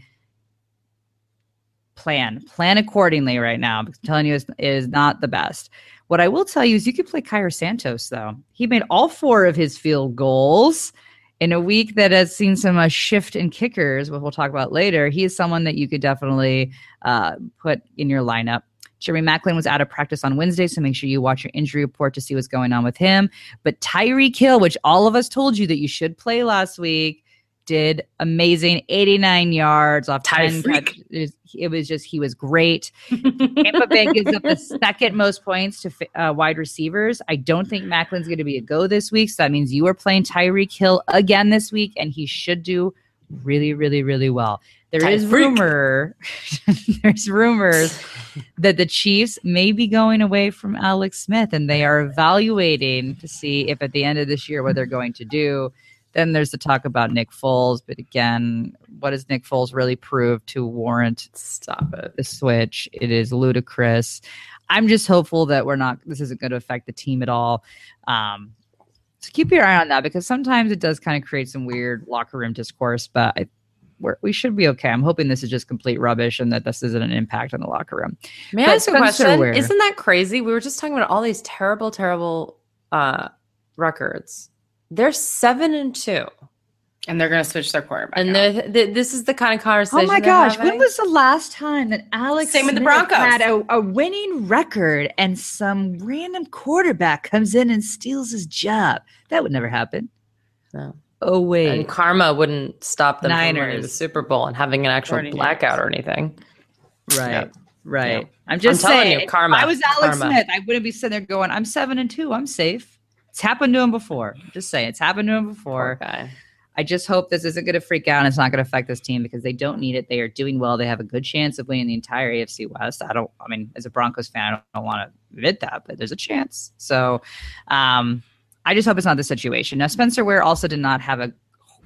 Plan. Plan accordingly right now. I'm telling you, it is not the best. What I will tell you is you could play Kyra Santos, though. He made all four of his field goals in a week that has seen some uh, shift in kickers, which we'll talk about later. He is someone that you could definitely uh, put in your lineup. Jeremy Maclin was out of practice on Wednesday, so make sure you watch your injury report to see what's going on with him. But Tyreek Hill, which all of us told you that you should play last week, did amazing. eighty-nine yards off ten catches. It was just, he was great. Tampa Bay gives up the second most points to uh, wide receivers. I don't think Macklin's going to be a go this week, so that means you are playing Tyreek Hill again this week, and he should do really, really, really well. There Tyreek. is rumor, there's rumors that the Chiefs may be going away from Alex Smith, and they are evaluating to see if at the end of this year what they're going to do. Then there's the talk about Nick Foles, but again, what has Nick Foles really proved to warrant Stop it. the switch? It is ludicrous. I'm just hopeful that we're not, this isn't going to affect the team at all. Um, so keep your eye on that, because sometimes it does kind of create some weird locker room discourse, but I, we're, we should be okay. I'm hoping this is just complete rubbish and that this isn't an impact on the locker room. May I But ask a Spencer question? Ware- Isn't that crazy? We were just talking about all these terrible, terrible uh, records. They're seven and two, And they're going to switch their quarterback. and out. they're- th- this is the kind of conversation. Oh my they're gosh, having. when was the last time that Alex Same with the Smith Broncos. had a, a winning record and some random quarterback comes in and steals his job? That would never happen. No. Oh, wait. And karma wouldn't stop them from winning Niners. the Super Bowl and having an actual Forty-niners. blackout or anything. Right. Yep. Right. Yeah. I'm just I'm telling saying, you, karma. if I was Alex Karma. Smith, I wouldn't be sitting there going, I'm seven and two. I'm safe. It's happened to him before. Just saying, it's happened to him Poor before. guy. I just hope this isn't going to freak out and it's not going to affect this team, because they don't need it. They are doing well. They have a good chance of winning the entire A F C West. I don't, I mean, as a Broncos fan, I don't, don't want to admit that, but there's a chance. So um, I just hope it's not the situation. Now, Spencer Ware also did not have a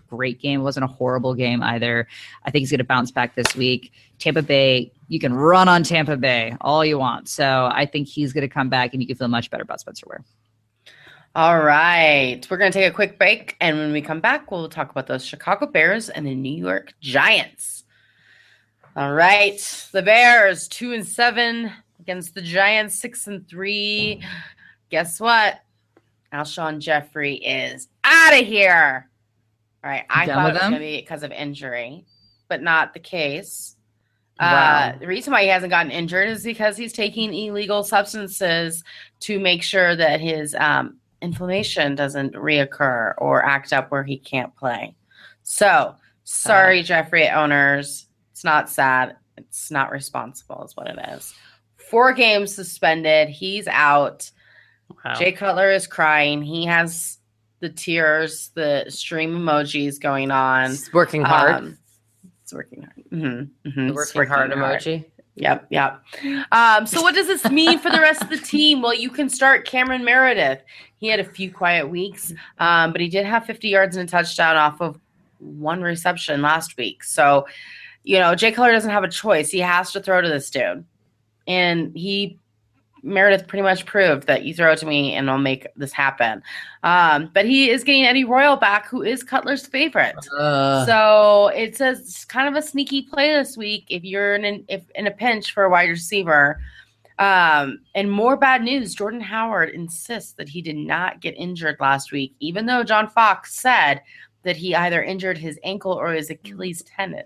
great game. It wasn't a horrible game either. I think he's going to bounce back this week. Tampa Bay, you can run on Tampa Bay all you want. So I think he's going to come back, and you can feel much better about Spencer Ware. All right. We're going to take a quick break. And when we come back, we'll talk about those Chicago Bears and the New York Giants. All right. The Bears, two and seven against the Giants, six and three. Guess what? Alshon Jeffrey is out of here. All right. I thought it was going to be because of injury, but not the case. Wow. Uh, the reason why he hasn't gotten injured is because he's taking illegal substances to make sure that his um, inflammation doesn't reoccur or act up where he can't play. So, sorry, uh, Jeffrey owners. It's not sad. It's not responsible is what it is. Four games suspended. He's out. Wow. Jay Cutler is crying. He has the tears, the stream emojis going on. He's working hard. Um, it's working hard. Mm-hmm, mm-hmm. The working, working hard, hard emoji. Yep, yep. Um, so what does this mean for the rest of the team? Well, you can start Cameron Meredith. He had a few quiet weeks, um, but he did have fifty yards and a touchdown off of one reception last week. So, you know, Jay Cutler doesn't have a choice. He has to throw to this dude. And he, Meredith pretty much proved that you throw it to me and I'll make this happen. Um, but he is getting Eddie Royal back, who is Cutler's favorite. Uh. So it's a it's kind of a sneaky play this week if you're in an, if in a pinch for a wide receiver. Um, and more bad news, Jordan Howard insists that he did not get injured last week, even though John Fox said that he either injured his ankle or his Achilles tendon.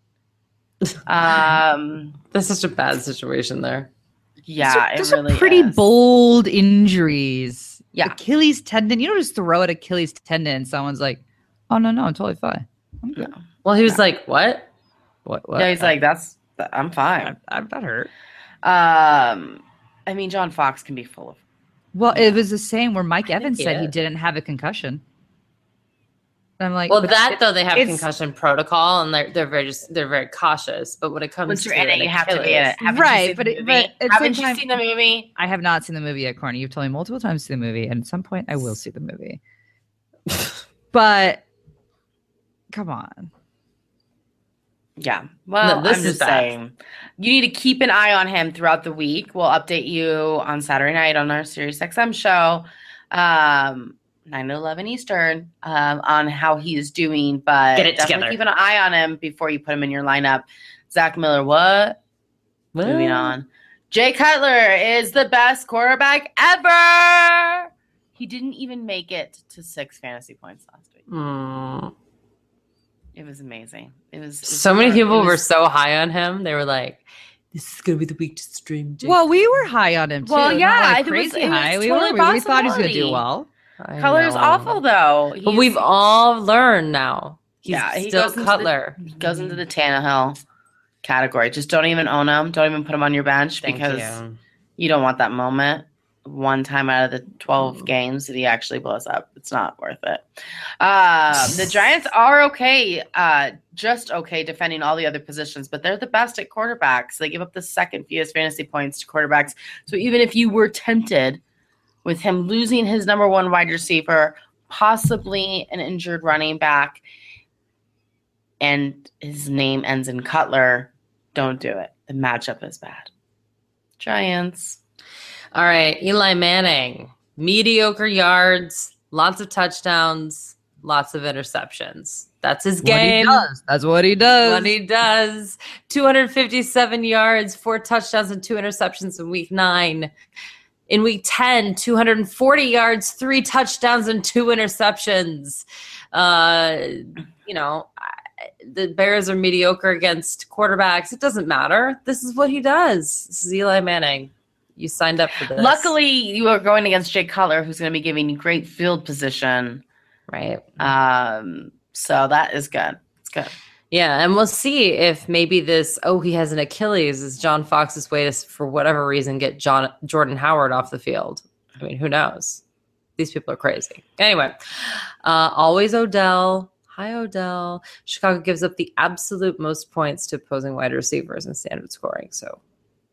Um, That's such a bad situation there. Yeah, those it really are pretty is. bold injuries. Yeah, Achilles tendon. You don't just throw at Achilles tendon and someone's like, "Oh no, no, I'm totally fine." I'm good. No. Well, he was no. like, "What? What? What?" Yeah, he's I, like, "That's I'm fine. I'm, I'm not hurt." Um, I mean, John Fox can be full of. Well, yeah. It was the same where Mike I Evans said is. he didn't have a concussion. I'm like, well, that it, though they have concussion protocol and they're they're very just they're very cautious. But when it comes once to you're in it, you have to be in it. Haven't right? But, it, but haven't you seen the movie? I have not seen the movie yet, Corny. You've told me multiple times to see the movie, and at some point I will see the movie. But come on. Yeah. Well, no, this I'm just bad. saying you need to keep an eye on him throughout the week. We'll update you on Saturday night on our Sirius X M show. Um, nine to eleven Eastern, um, on how he is doing, but Get it definitely together. keep an eye on him before you put him in your lineup. Zach Miller, what? what? Moving on. Jay Cutler is the best quarterback ever. He didn't even make it to six fantasy points last week. Mm. It was amazing. It was, it was so many people was, were so high on him. They were like, "This is gonna be the week to stream." Jay well, we were high on him too. Well, yeah, Not like it crazy was, it high. was We totally were. We, we thought he was gonna do well. I Cutler's know. awful though. He's, but we've all learned now. He's yeah, he still goes Cutler. The, he goes into the Tannehill category. Just don't even own him. Don't even put him on your bench Thank because you. you don't want that moment. One time out of the twelve mm. games that he actually blows up. It's not worth it. Um, the Giants are okay, uh, just okay defending all the other positions, but they're the best at quarterbacks. They give up the second fewest fantasy points to quarterbacks. So even if you were tempted with him losing his number one wide receiver, possibly an injured running back, and his name ends in Cutler, don't do it. The matchup is bad. Giants. All right, Eli Manning, mediocre yards, lots of touchdowns, lots of interceptions. That's his game. What he does. That's what he does. What he does. two hundred fifty-seven yards, four touchdowns, and two interceptions in week nine. In week ten, two hundred forty yards, three touchdowns, and two interceptions. Uh, you know, the Bears are mediocre against quarterbacks. It doesn't matter. This is what he does. This is Eli Manning. You signed up for this. Luckily, you are going against Jay Cutler, who's going to be giving you great field position. Right. Um. So that is good. It's good. Yeah, and we'll see if maybe this, oh, he has an Achilles, is John Fox's way to, for whatever reason, get John Jordan Howard off the field. I mean, who knows? These people are crazy. Anyway, uh, always Odell. Hi, Odell. Chicago gives up the absolute most points to opposing wide receivers in standard scoring. So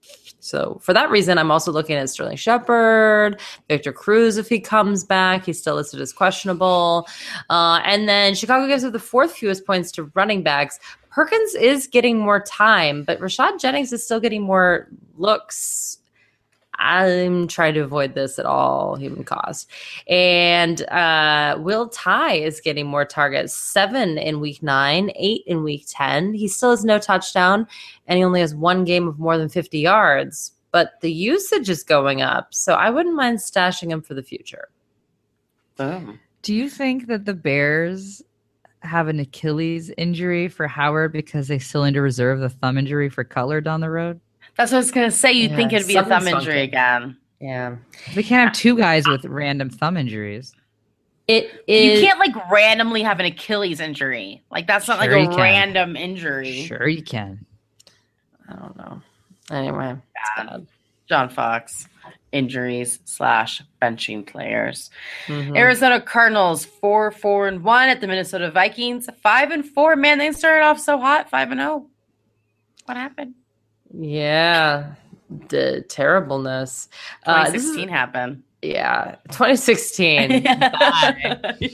So for that reason, I'm also looking at Sterling Shepard, Victor Cruz if he comes back. He's still listed as questionable. Uh, and then Chicago gives up the fourth fewest points to running backs. Perkins is getting more time, but Rashad Jennings is still getting more looks. I'm trying to avoid this at all human cost. And uh, Will Tye is getting more targets, seven in week nine, eight in week ten. He still has no touchdown, and he only has one game of more than fifty yards. But the usage is going up, so I wouldn't mind stashing him for the future. Boom. Do you think that the Bears have an Achilles injury for Howard because they still need to reserve the thumb injury for Cutler down the road? That's what I was going to say. You'd Yeah, think it'd be a thumb something's injury funky. again. Yeah. They can't have two guys with random thumb injuries. It is. You can't like randomly have an Achilles injury. Like that's not Sure like you a can. random injury. Sure you can. I don't know. Anyway, it's bad. John Fox, injuries slash benching players. Mhm. Arizona Cardinals four four and one at the Minnesota Vikings five and four. Man, they started off so hot, five and zero. What happened? Yeah. The terribleness. Uh, twenty this is- sixteen happened. Yeah, twenty sixteen. Bye.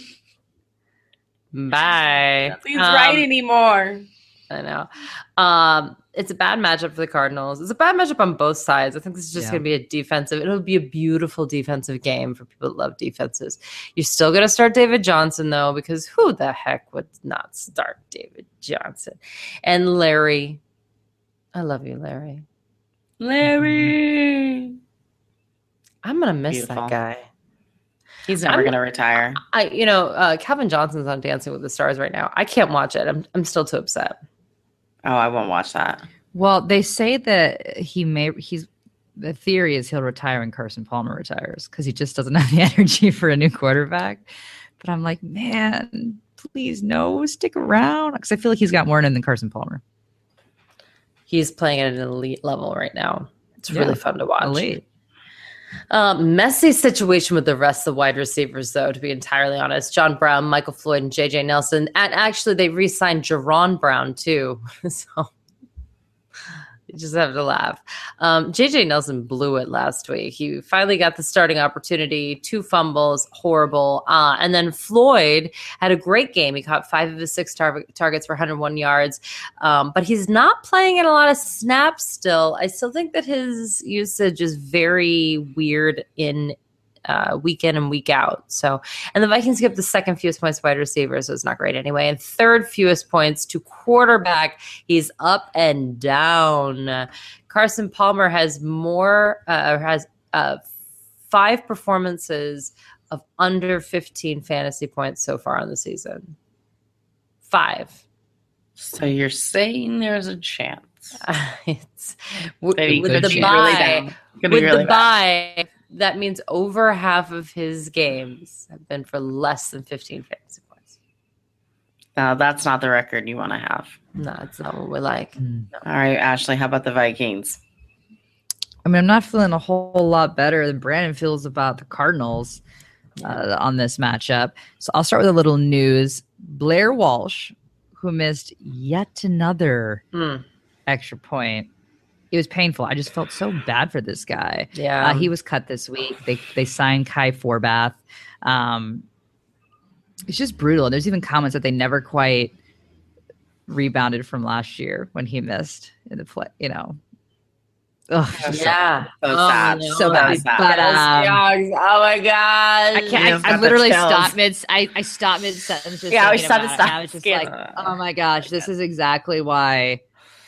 Bye. He's Um, right anymore. I know. Um, it's a bad matchup for the Cardinals. It's a bad matchup on both sides. I think this is just Yeah. going to be a defensive. It'll be a beautiful defensive game for people that love defenses. You're still going to start David Johnson, though, because who the heck would not start David Johnson? And Larry. I love you, Larry. Larry. I'm going to miss Beautiful. that guy. He's never I'm- going to retire. I, you know, uh, Calvin Johnson's on Dancing with the Stars right now. I can't watch it. I'm, I'm still too upset. Oh, I won't watch that. Well, they say that he may, he's, the theory is he'll retire when Carson Palmer retires because he just doesn't have the energy for a new quarterback. But I'm like, man, please no, stick around. Because I feel like he's got more in him than Carson Palmer. He's playing at an elite level right now. It's Yeah, really fun to watch. Elite. Um, messy situation with the rest of the wide receivers, though, to be entirely honest. John Brown, Michael Floyd, and J J Nelson. And actually, they re signed Jerron Brown, too. So you just have to laugh. Um, J J Nelson blew it last week. He finally got the starting opportunity, two fumbles, horrible. Uh, and then Floyd had a great game. He caught five of his six tar- targets for one hundred one yards. Um, but he's not playing in a lot of snaps still. I still think that his usage is very weird in uh, week in and week out. So, and the Vikings give the second fewest points to wide receivers, so it's not great anyway. And third fewest points to quarterback. He's up and down. Carson Palmer has more, uh, has uh, five performances of under fifteen fantasy points so far on the season. Five. So you're saying there's a chance. it's w- That he with could the be bye. really bad. Could be With really the bad. bye, that means over half of his games have been for less than fifteen fantasy points. No, that's not the record you want to have. No, it's not what we like. Mm. All right, Ashley, how about the Vikings? I mean, I'm not feeling a whole lot better than Brandon feels about the Cardinals uh, on this matchup. So I'll start with a little news. Blair Walsh, who missed yet another Mm, extra point. It was painful. I just felt so bad for this guy. yeah. Uh, he was cut this week. They they signed Kai Forbath. Um, it's just brutal. And there's even comments that they never quite rebounded from last year when he missed in the play. You know, Ugh, Yeah. just yeah. So Oh, sad. no. so bad. These But Yes, um, dogs. Oh my god. I You can't. just I, got I the literally chills. stopped mid. I, I stopped mid sentence. Just Yeah, we thinking stopped about to it. stop. I was just Skip. like, oh my gosh, this is exactly why.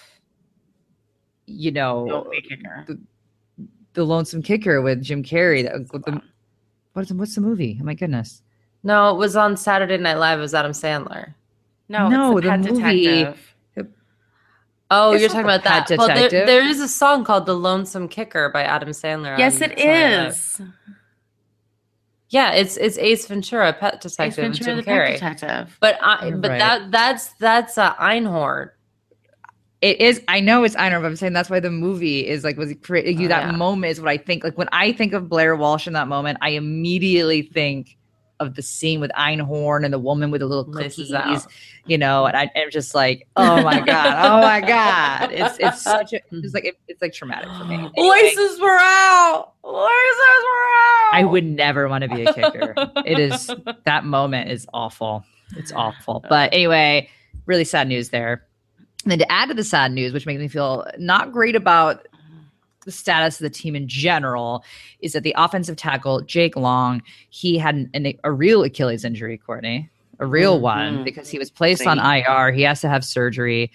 You know, Don't be a kicker. the Lonesome Kicker with Jim Carrey. That, with the, what's what's the movie? Oh my goodness. No, it was on Saturday Night Live. It was Adam Sandler. No, No, it's the, the Pet movie- Detective. Oh, It's you're not talking The about that. Pet Well, there, Detective. there is a song called "The Lonesome Kicker" by Adam Sandler. Yes, on it Saturday Night Live. is. Yeah, it's it's Ace Ventura, Pet Ace Detective, with Ventura, Jim the Pet Carrey. Detective. But I, You're but right. that that's that's uh, Einhorn. It is. I know it's Einar, but I'm saying that's why the movie is like was created. You Oh, that yeah. moment is what I think. Like when I think of Blair Walsh in that moment, I immediately think of the scene with Einhorn and the woman with the little Laces cookies, out. you know, and I, I'm just like, oh my God, oh my God. It's it's such a, it's like, it, it's like traumatic for me. Anyway, Laces were out. Laces were out. I would never want to be a kicker. It is, that moment is awful. It's awful. But anyway, really sad news there. And then to add to the sad news, which makes me feel not great about the status of the team in general, is that the offensive tackle, Jake Long, he had an, an, a real Achilles injury, Courtney, a real mm-hmm. one, because he was placed on I R. He has to have surgery.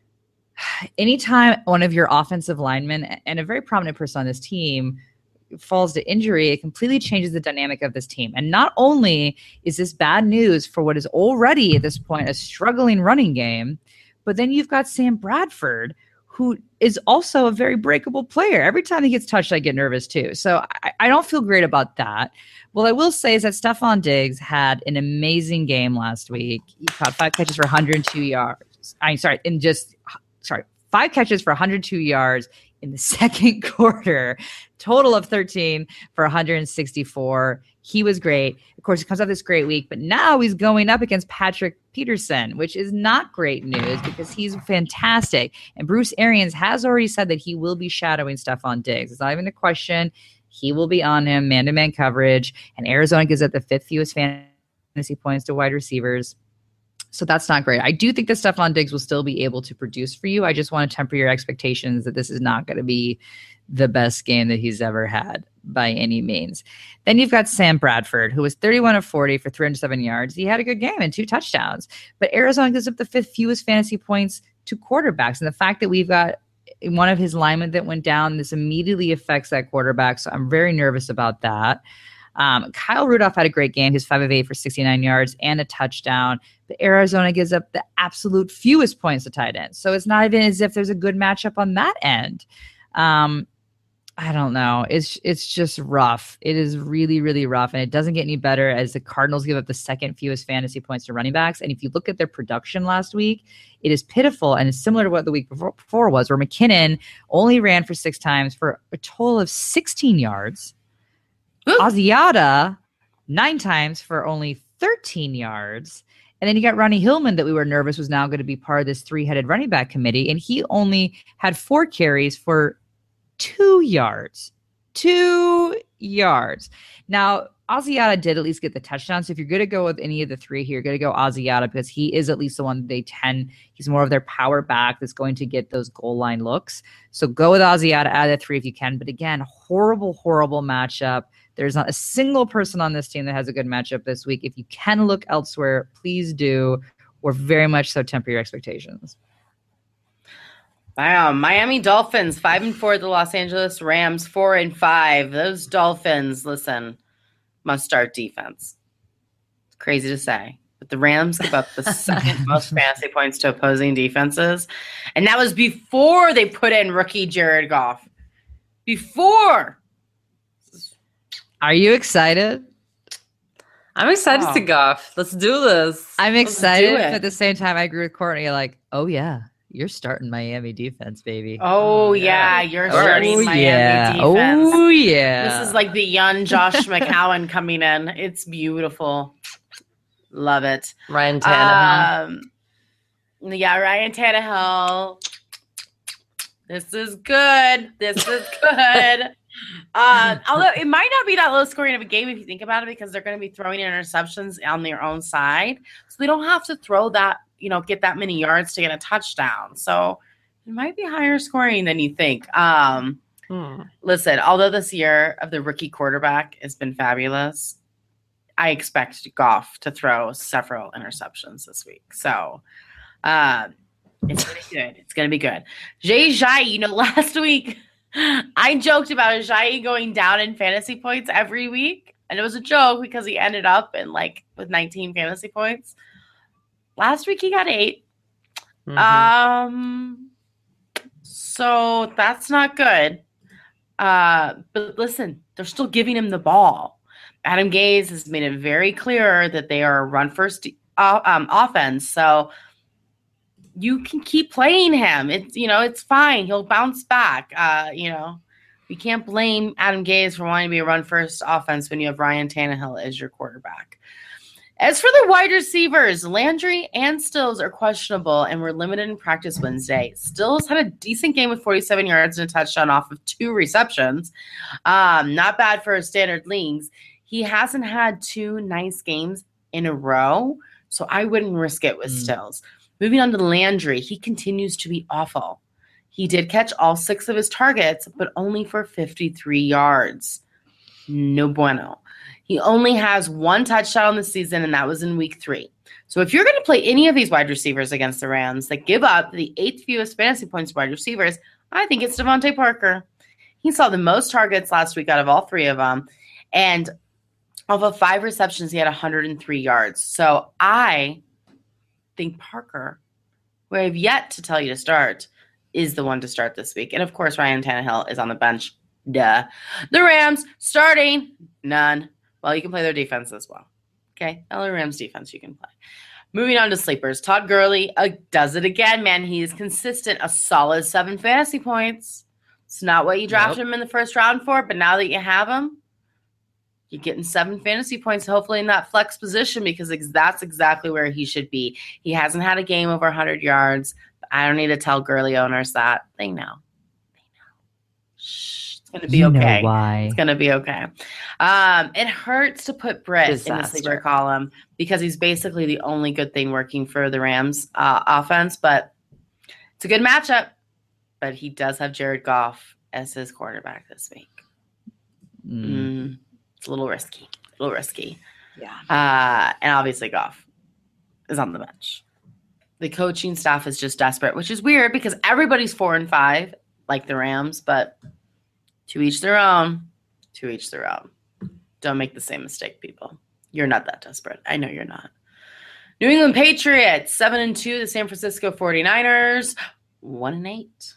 Anytime one of your offensive linemen and a very prominent person on this team falls to injury, it completely changes the dynamic of this team. And not only is this bad news for what is already at this point a struggling running game, but then you've got Sam Bradford, who is also a very breakable player. Every time he gets touched, I get nervous too. So I, I don't feel great about that. What I will say is that Stephon Diggs had an amazing game last week. He caught five catches for one hundred two yards. I'm sorry, in just, sorry, five catches for one hundred two yards in the second quarter, total of thirteen for one hundred sixty-four. He was great. Of course, he comes off this great week, but now he's going up against Patrick Peterson, which is not great news because he's fantastic. And Bruce Arians has already said that he will be shadowing Stephon Diggs. It's not even a question. He will be on him, man-to-man coverage, and Arizona gives up the fifth fewest fantasy points to wide receivers. So that's not great. I do think that Stephon Diggs will still be able to produce for you. I just want to temper your expectations that this is not going to be the best game that he's ever had by any means. Then you've got Sam Bradford, who was thirty-one of forty for three hundred seven yards. He had a good game and two touchdowns. But Arizona gives up the fifth fewest fantasy points to quarterbacks. And the fact that we've got one of his linemen that went down, this immediately affects that quarterback. So I'm very nervous about that. Um, Kyle Rudolph had a great game. He's five of eight for sixty-nine yards and a touchdown. But Arizona gives up the absolute fewest points to tight ends. So it's not even as if there's a good matchup on that end. Um, I don't know. It's it's just rough. It is really, really rough. And it doesn't get any better as the Cardinals give up the second fewest fantasy points to running backs. And if you look at their production last week, it is pitiful. And it's similar to what the week before, before was, where McKinnon only ran for six times for a total of sixteen yards. Asiata, nine times for only thirteen yards. And then you got Ronnie Hillman that we were nervous was now going to be part of this three-headed running back committee. And he only had four carries for two yards. Two yards. Now, Asiata did at least get the touchdown. So if you're going to go with any of the three here, you're going to go Asiata because he is at least the one they tend. He's more of their power back that's going to get those goal line looks. So go with Asiata out of the three if you can. But again, horrible, horrible matchup. There's not a single person on this team that has a good matchup this week. If you can look elsewhere, please do, or very much so temper your expectations. Wow, Miami Dolphins, five and four. The Los Angeles Rams, four and five. Those Dolphins, listen, must start defense. It's crazy to say, but the Rams give up the second most fantasy points to opposing defenses, and that was before they put in rookie Jared Goff. Before. Are you excited? I'm excited oh. to Goff. Let's do this. I'm excited, but at the same time, I agree with Courtney. Like, oh yeah, you're starting Miami defense, baby. Oh yeah, you're oh, starting Miami yeah. defense. Oh yeah. This is like the young Josh McCown coming in. It's beautiful. Love it. Ryan Tannehill. Um, yeah, Ryan Tannehill. This is good. This is good. Uh, although it might not be that low scoring of a game if you think about it, because they're going to be throwing interceptions on their own side, so they don't have to throw that, you know, get that many yards to get a touchdown. So it might be higher scoring than you think. Um, hmm. Listen, although this year of the rookie quarterback has been fabulous, I expect Goff to throw several interceptions this week. So uh, it's going to be good. It's going to be good. Jay Ajayi, you know, last week I joked about Ajayi going down in fantasy points every week, and it was a joke because he ended up in like with nineteen fantasy points. Last week he got eight. Mm-hmm. Um, so that's not good. Uh, but listen, they're still giving him the ball. Adam Gase has made it very clear that they are a run first uh, um, offense. So you can keep playing him. It's, you know, it's fine. He'll bounce back. Uh, you know, we can't blame Adam Gase for wanting to be a run first offense when you have Ryan Tannehill as your quarterback. As for the wide receivers, Landry and Stills are questionable and were limited in practice Wednesday. Stills had a decent game with forty-seven yards and a touchdown off of two receptions. Um, not bad for standard leagues. He hasn't had two nice games in a row, so I wouldn't risk it with mm. Stills. Moving on to Landry, he continues to be awful. He did catch all six of his targets, but only for fifty-three yards. No bueno. He only has one touchdown this season, and that was in week three. So if you're going to play any of these wide receivers against the Rams that give up the eighth fewest fantasy points to wide receivers, I think it's Devontae Parker. He saw the most targets last week out of all three of them. And of the five receptions, he had one hundred three yards. So I think Parker, who I have yet to tell you to start, is the one to start this week. And, of course, Ryan Tannehill is on the bench. Duh. The Rams starting none. Well, you can play their defense as well. Okay? L A Rams defense you can play. Moving on to sleepers. Todd Gurley uh, does it again, man. He is consistent. A solid seven fantasy points. It's not what you drafted nope. him in the first round for, but now that you have him, you're getting seven fantasy points, hopefully in that flex position, because that's exactly where he should be. He hasn't had a game over one hundred yards. But I don't need to tell Gurley owners that. They know. They know. Shh. It's going to be you okay. Know why. It's going to be okay. Um, it hurts to put Britt Disaster. in the sleeper column because he's basically the only good thing working for the Rams uh, offense, but it's a good matchup. But he does have Jared Goff as his quarterback this week. Mm. Mm, it's a little risky. A little risky. Yeah. Uh, and obviously Goff is on the bench. The coaching staff is just desperate, which is weird because everybody's four and five, like the Rams, but to each their own. To each their own. Don't make the same mistake, people. You're not that desperate. I know you're not. New England Patriots, seven and two. The San Francisco forty-niners, one and eight.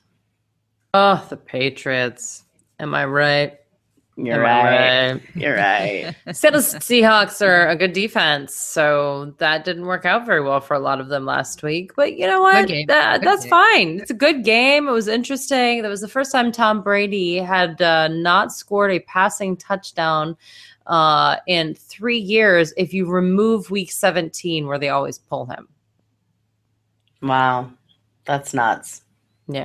Oh, the Patriots. Am I right? You're Am right. right. You're right. Seattle Seahawks are a good defense, so that didn't work out very well for a lot of them last week. But you know what? That, that's game. fine. It's a good game. It was interesting. That was the first time Tom Brady had uh, not scored a passing touchdown uh, in three years if you remove week seventeen where they always pull him. Wow. That's nuts. Yeah.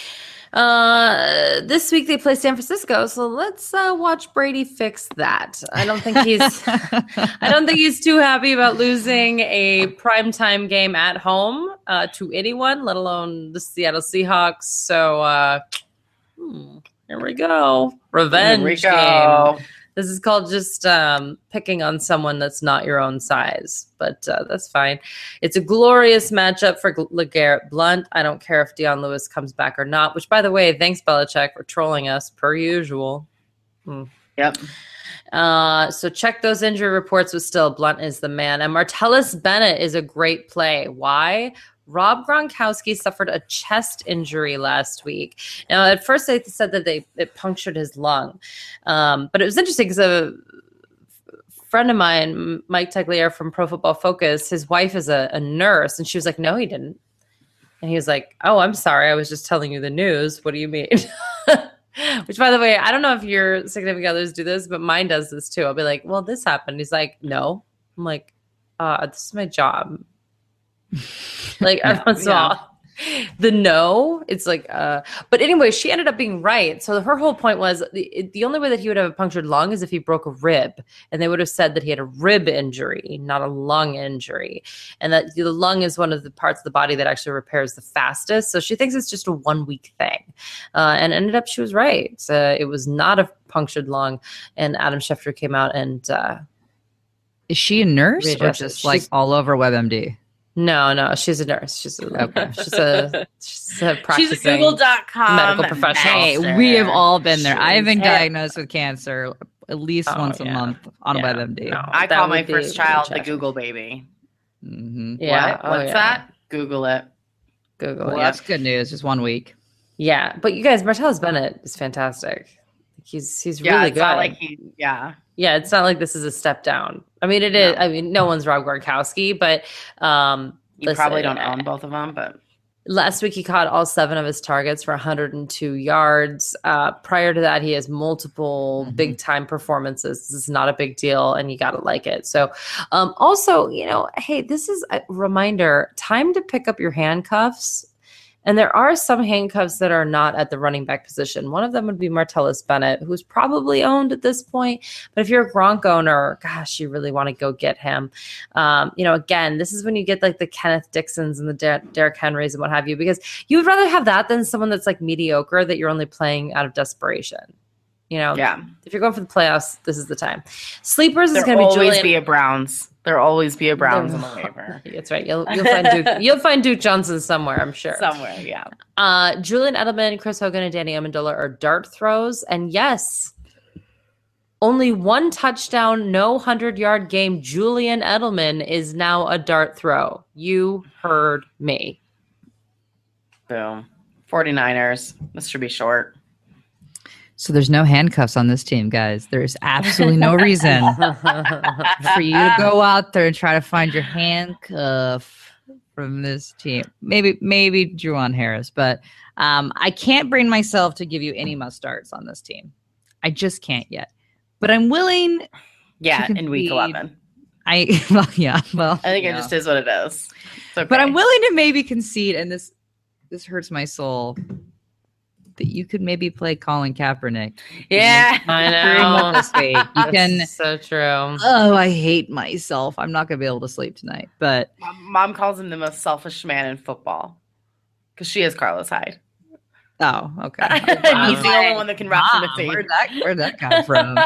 Uh, this week they play San Francisco, so let's uh, watch Brady fix that. I don't think he's, I don't think he's too happy about losing a primetime game at home uh, to anyone, let alone the Seattle Seahawks. So uh, hmm, here we go, revenge here we go. game. This is called just um, picking on someone that's not your own size, but uh, that's fine. It's a glorious matchup for LeGarrette Blount. I don't care if Deion Lewis comes back or not, which, by the way, thanks, Belichick, for trolling us, per usual. Hmm. Yep. Uh, so check those injury reports with Still. Blount is the man. And Martellus Bennett is a great play. Why? Rob Gronkowski suffered a chest injury last week. Now, at first they said that they it punctured his lung. Um, but it was interesting because a friend of mine, Mike Tagliere from Pro Football Focus, his wife is a, a nurse, and she was like, no, he didn't. And he was like, oh, I'm sorry. I was just telling you the news. What do you mean? Which, by the way, I don't know if your significant others do this, but mine does this too. I'll be like, well, this happened. He's like, no. I'm like, uh, this is my job. Like every once in a while, the no, it's like, uh, but anyway, she ended up being right. So her whole point was the, the only way that he would have a punctured lung is if he broke a rib, and they would have said that he had a rib injury, not a lung injury, and that the lung is one of the parts of the body that actually repairs the fastest. So she thinks it's just a one week thing, uh, and ended up she was right. Uh, it was not a punctured lung, and Adam Schefter came out and uh, is she a nurse or just She's, like all over WebMD? No, no, she's a nurse. She's a, okay. she's a she's a practicing she's a Google dot com medical professional. Hey, we have all been there. I've been diagnosed with cancer at least oh, once yeah. a month on yeah. WebMD. No, I call my first child the Google baby. Mm-hmm. Yeah, what? oh, what's yeah. that? Google it. Google well, it. That's good news. Just one week. Yeah, but you guys, Martellus Bennett is fantastic. He's he's yeah, really it's good. Not like he, yeah. Yeah, it's not like this is a step down. I mean, it is. No. I mean, no one's Rob Gronkowski, but um, you listen, probably don't own both of them. But Last week, he caught all seven of his targets for one hundred two yards. Uh, prior to that, he has multiple Mhm. big-time performances. This is not a big deal, and you got to like it. So, um, also, you know, hey, this is a reminder, time to pick up your handcuffs. And there are some handcuffs that are not at the running back position. One of them would be Martellus Bennett, who's probably owned at this point. But if you're a Gronk owner, gosh, you really want to go get him. Um, you know, again, this is when you get like the Kenneth Dixons and the Der- Derrick Henrys and what have you, because you would rather have that than someone that's like mediocre that you're only playing out of desperation. You know, Yeah. if you're going for the playoffs, this is the time. Sleepers is There'll going to be always Julian. be a Browns. There'll always be a Browns on the waiver. That's right. You'll you'll find Duke. You'll find Duke Johnson somewhere, I'm sure. Somewhere, yeah. Uh, Julian Edelman, Chris Hogan, and Danny Amendola are dart throws. And yes, only one touchdown, no hundred-yard game. Julian Edelman is now a dart throw. You heard me. Boom. 49ers. This should be short. So there's no handcuffs on this team, guys. There's absolutely no reason for you to go out there and try to find your handcuff from this team. Maybe, maybe Juwan Harris, but um, I can't bring myself to give you any must starts on this team. I just can't yet. But I'm willing. Yeah, to in week concede. eleven. I well, yeah, well. I think yeah. it just is what it is. It's okay. But I'm willing to maybe concede, and this this hurts my soul, that you could maybe play Colin Kaepernick. Yeah, I Bring him up know. this week. You That's can. so true. Oh, I hate myself. I'm not gonna be able to sleep tonight. But Mom, Mom calls him the most selfish man in football because she is Carlos Hyde. oh, okay. He's the only one that can rock Mom, the team. where'd that where'd that come from?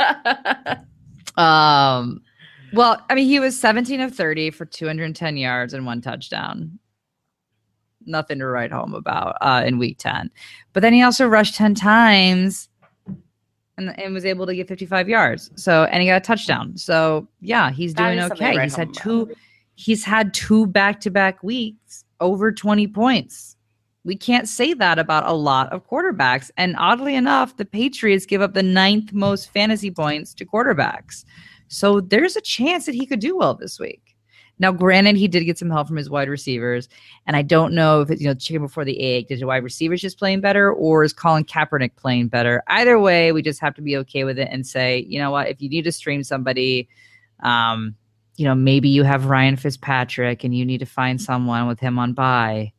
Um, well, I mean, he was seventeen of thirty for two hundred ten yards and one touchdown. Nothing to write home about uh, in week ten. But then he also rushed ten times and, and was able to get fifty-five yards. So, and he got a touchdown. So, yeah, he's That doing is something to okay. write He's had home two about. he's had two back-to-back weeks over twenty points. We can't say that about a lot of quarterbacks. And oddly enough, the Patriots give up the ninth most fantasy points to quarterbacks. So there's a chance that he could do well this week. Now, granted, he did get some help from his wide receivers. And I don't know if it's, you know, chicken before the egg. Did the wide receivers just playing better, or is Colin Kaepernick playing better? Either way, we just have to be okay with it and say, you know what, if you need to stream somebody, um, you know, maybe you have Ryan Fitzpatrick and you need to find someone with him on bye.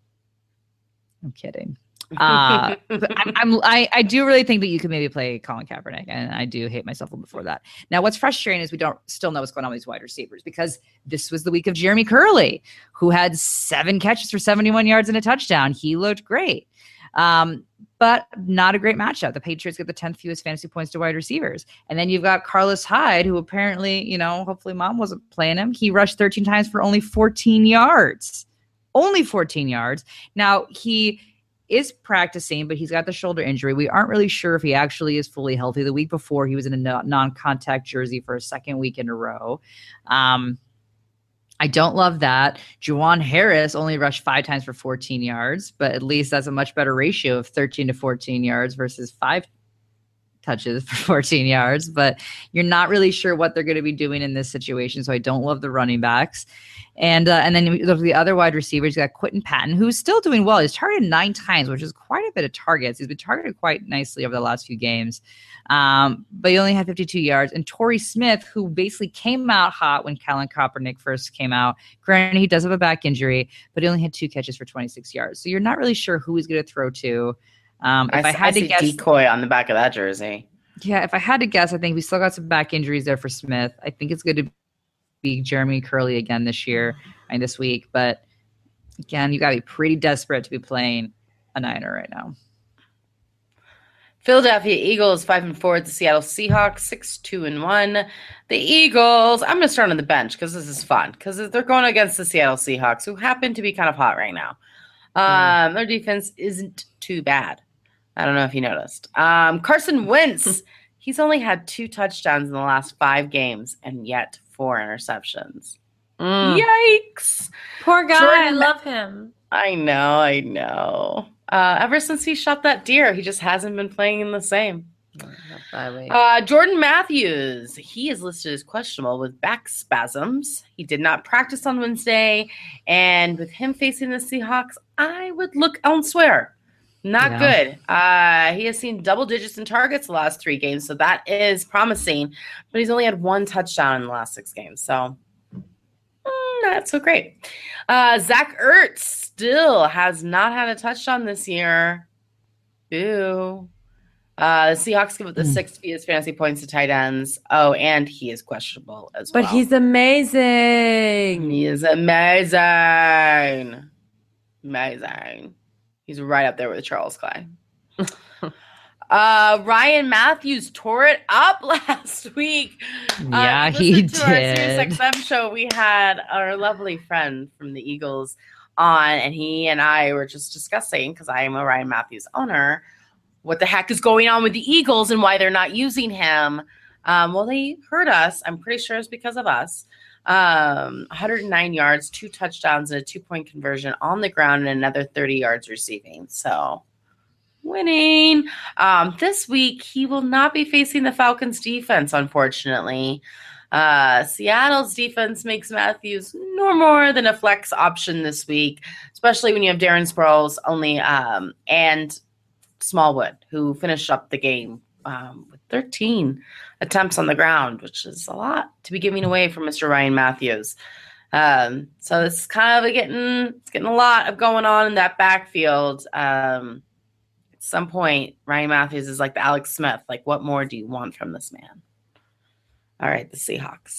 I'm kidding. Uh, but I'm, I'm I, I do really think that you could maybe play Colin Kaepernick, and I do hate myself a little before that. Now, what's frustrating is we don't still know what's going on with these wide receivers, because this was the week of Jeremy Curley, who had seven catches for seventy-one yards and a touchdown. He looked great, um, but not a great matchup. The Patriots get the tenth fewest fantasy points to wide receivers, and then you've got Carlos Hyde, who apparently, you know, hopefully mom wasn't playing him. He rushed thirteen times for only fourteen yards. Only fourteen yards. Now, he is practicing, but he's got the shoulder injury. We aren't really sure if he actually is fully healthy. The week before, he was in a no- non-contact jersey for a second week in a row. Um, I don't love that. Juwan Harris only rushed five times for fourteen yards, but at least that's a much better ratio of thirteen to fourteen yards versus five touches for fourteen yards. But you're not really sure what they're going to be doing in this situation, so I don't love the running backs. And uh, and then you look at the other wide receivers. You got Quentin Patton, who's still doing well. He's targeted nine times, which is quite a bit of targets. He's been targeted quite nicely over the last few games. Um, but he only had fifty-two yards. And Torrey Smith, who basically came out hot when Colin Kaepernick first came out. Granted, he does have a back injury, but he only had two catches for twenty-six yards. So you're not really sure who he's going to throw to. Um, if I, I, had I to see guess, decoy on the back of that jersey. yeah, if I had to guess, I think we still got some back injuries there for Smith. I think it's going to be Jeremy Curley again this year and this week. But again, you got to be pretty desperate to be playing a Niner right now. Philadelphia Eagles five and four at the Seattle Seahawks six two and one. The Eagles. I'm going to start on the bench because this is fun because they're going against the Seattle Seahawks, who happen to be kind of hot right now. Um, mm. Their defense isn't too bad. I don't know if you noticed. Um, Carson Wentz. He's only had two touchdowns in the last five games and yet four interceptions. Mm. Yikes. Poor guy. Jordan, I love him. I know, I know. Uh, ever since he shot that deer, he just hasn't been playing in the same. Uh, Jordan Matthews, he is listed as questionable with back spasms. He did not practice on Wednesday. And with him facing the Seahawks, I would look elsewhere. Not Yeah. good. Uh, he has seen double digits in targets the last three games, so that is promising. But he's only had one touchdown in the last six games, so mm, not so great. Uh, Zach Ertz still has not had a touchdown this year. Boo. Uh, the Seahawks give up the Mm. sixth fewest fantasy points to tight ends. Oh, and he is questionable as But well. he's amazing. He is amazing. Amazing. He's right up there with Charles Clay. uh, Ryan Matthews tore it up last week. Yeah, uh, he listen to our did. SiriusXM show. We had our lovely friend from the Eagles on, and he and I were just discussing, because I am a Ryan Matthews owner, what the heck is going on with the Eagles and why they're not using him. Um, well, they heard us. I'm pretty sure it's because of us. Um, one hundred nine yards, two touchdowns, and a two-point conversion on the ground, and another thirty yards receiving. So, winning. Um, this week, he will not be facing the Falcons' defense, unfortunately. Uh, Seattle's defense makes Matthews no more than a flex option this week, especially when you have Darren Sproles only um, and Smallwood, who finished up the game um, with thirteen attempts on the ground, which is a lot to be giving away from Mister Ryan Matthews. Um, so it's kind of a getting, it's getting a lot of going on in that backfield. Um, at some point, Ryan Matthews is like the Alex Smith. Like, what more do you want from this man? All right, the Seahawks.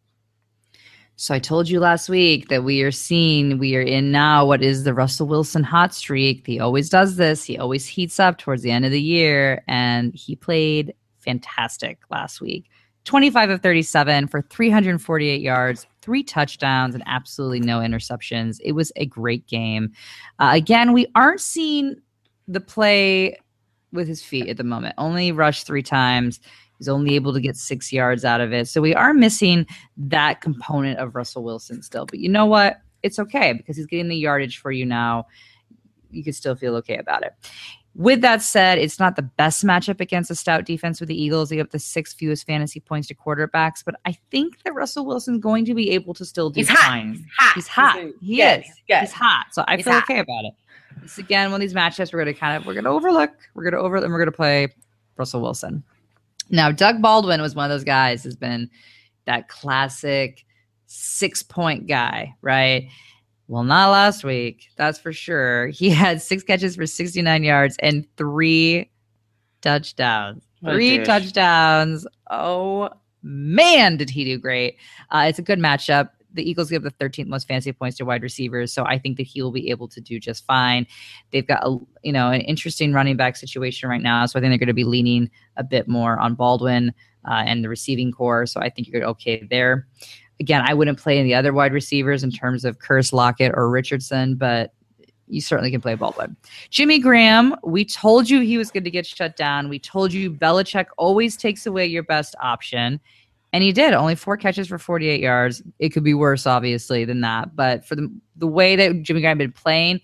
So I told you last week that we are seeing, we are in now what is the Russell Wilson hot streak. He always does this. He always heats up towards the end of the year, and he played fantastic last week. twenty-five of thirty-seven for three hundred forty-eight yards, three touchdowns, and absolutely no interceptions. It was a great game. Uh, again, we aren't seeing the play with his feet at the moment. Only rushed three times. He's only able to get six yards out of it. So we are missing that component of Russell Wilson still. But you know what? It's okay because he's getting the yardage for you now. You can still feel okay about it. With that said, it's not the best matchup against a stout defense with the Eagles. They have the sixth fewest fantasy points to quarterbacks. But I think that Russell Wilson's going to be able to still do He's hot. fine. He's hot. He's hot. He's he good. is. He's good. He's hot. So I He's feel hot. okay about it. This again, one of these matchups we're going to kind of we're going to overlook. We're going to over and we're going to play Russell Wilson. Now, Doug Baldwin was one of those guys has been that classic six-point guy, right? Well, not last week, that's for sure. He had six catches for sixty-nine yards and three touchdowns. What a Three douche. touchdowns. Oh, man, did he do great. Uh, it's a good matchup. The Eagles give the thirteenth most fantasy points to wide receivers, so I think that he will be able to do just fine. They've got a you know an interesting running back situation right now, so I think they're going to be leaning a bit more on Baldwin uh, and the receiving core. So I think you're okay there. Again, I wouldn't play any the other wide receivers in terms of Curse, Lockett, or Richardson, but you certainly can play Baldwin. Jimmy Graham, we told you he was going to get shut down. We told you Belichick always takes away your best option. And he did. Only four catches for forty-eight yards. It could be worse, obviously, than that. But for the the way that Jimmy Graham had been playing,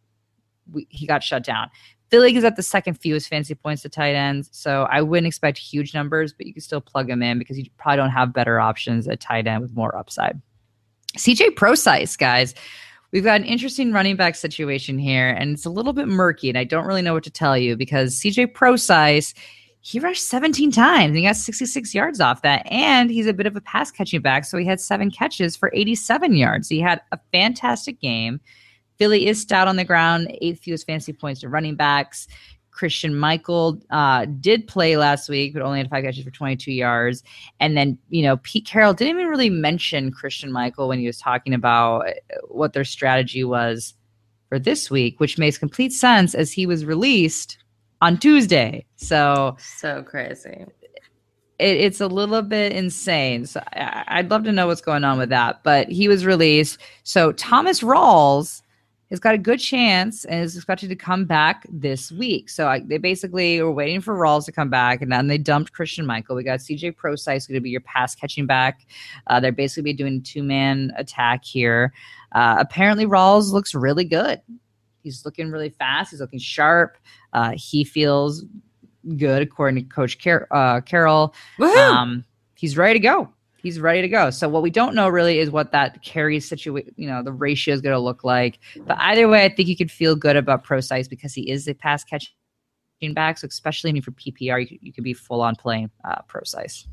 we, he got shut down. Philly is at the second fewest fantasy points to tight ends. So I wouldn't expect huge numbers, but you can still plug him in because you probably don't have better options at tight end with more upside. C J Prosise, guys. We've got an interesting running back situation here, and it's a little bit murky, and I don't really know what to tell you because C J Prosise, he rushed seventeen times and he got sixty-six yards off that. And he's a bit of a pass catching back. So he had seven catches for eighty-seven yards. He had a fantastic game. Philly is stout on the ground, eighth fewest fantasy points to running backs. Christian Michael uh, did play last week, but only had five catches for twenty-two yards. And then, you know, Pete Carroll didn't even really mention Christian Michael when he was talking about what their strategy was for this week, which makes complete sense as he was released on Tuesday. So So crazy. it, it's a little bit insane. So I, I'd love to know what's going on with that. But he was released. So Thomas Rawls has got a good chance and is expected to come back this week. So I, they basically were waiting for Rawls to come back, and then they dumped Christian Michael. We got C J Prosise going to be your pass catching back. Uh, they're basically be doing two man attack here. Uh, apparently, Rawls looks really good. He's looking really fast. He's looking sharp. Uh, he feels good, according to Coach Car- uh, Carroll. Woohoo! Um, he's ready to go. he's ready to go. So what we don't know really is what that carry situation, you know, the ratio is going to look like. But either way, I think you could feel good about Prosise because he is a pass catching back. So especially for P P R, you, you could be full on playing uh, Prosise.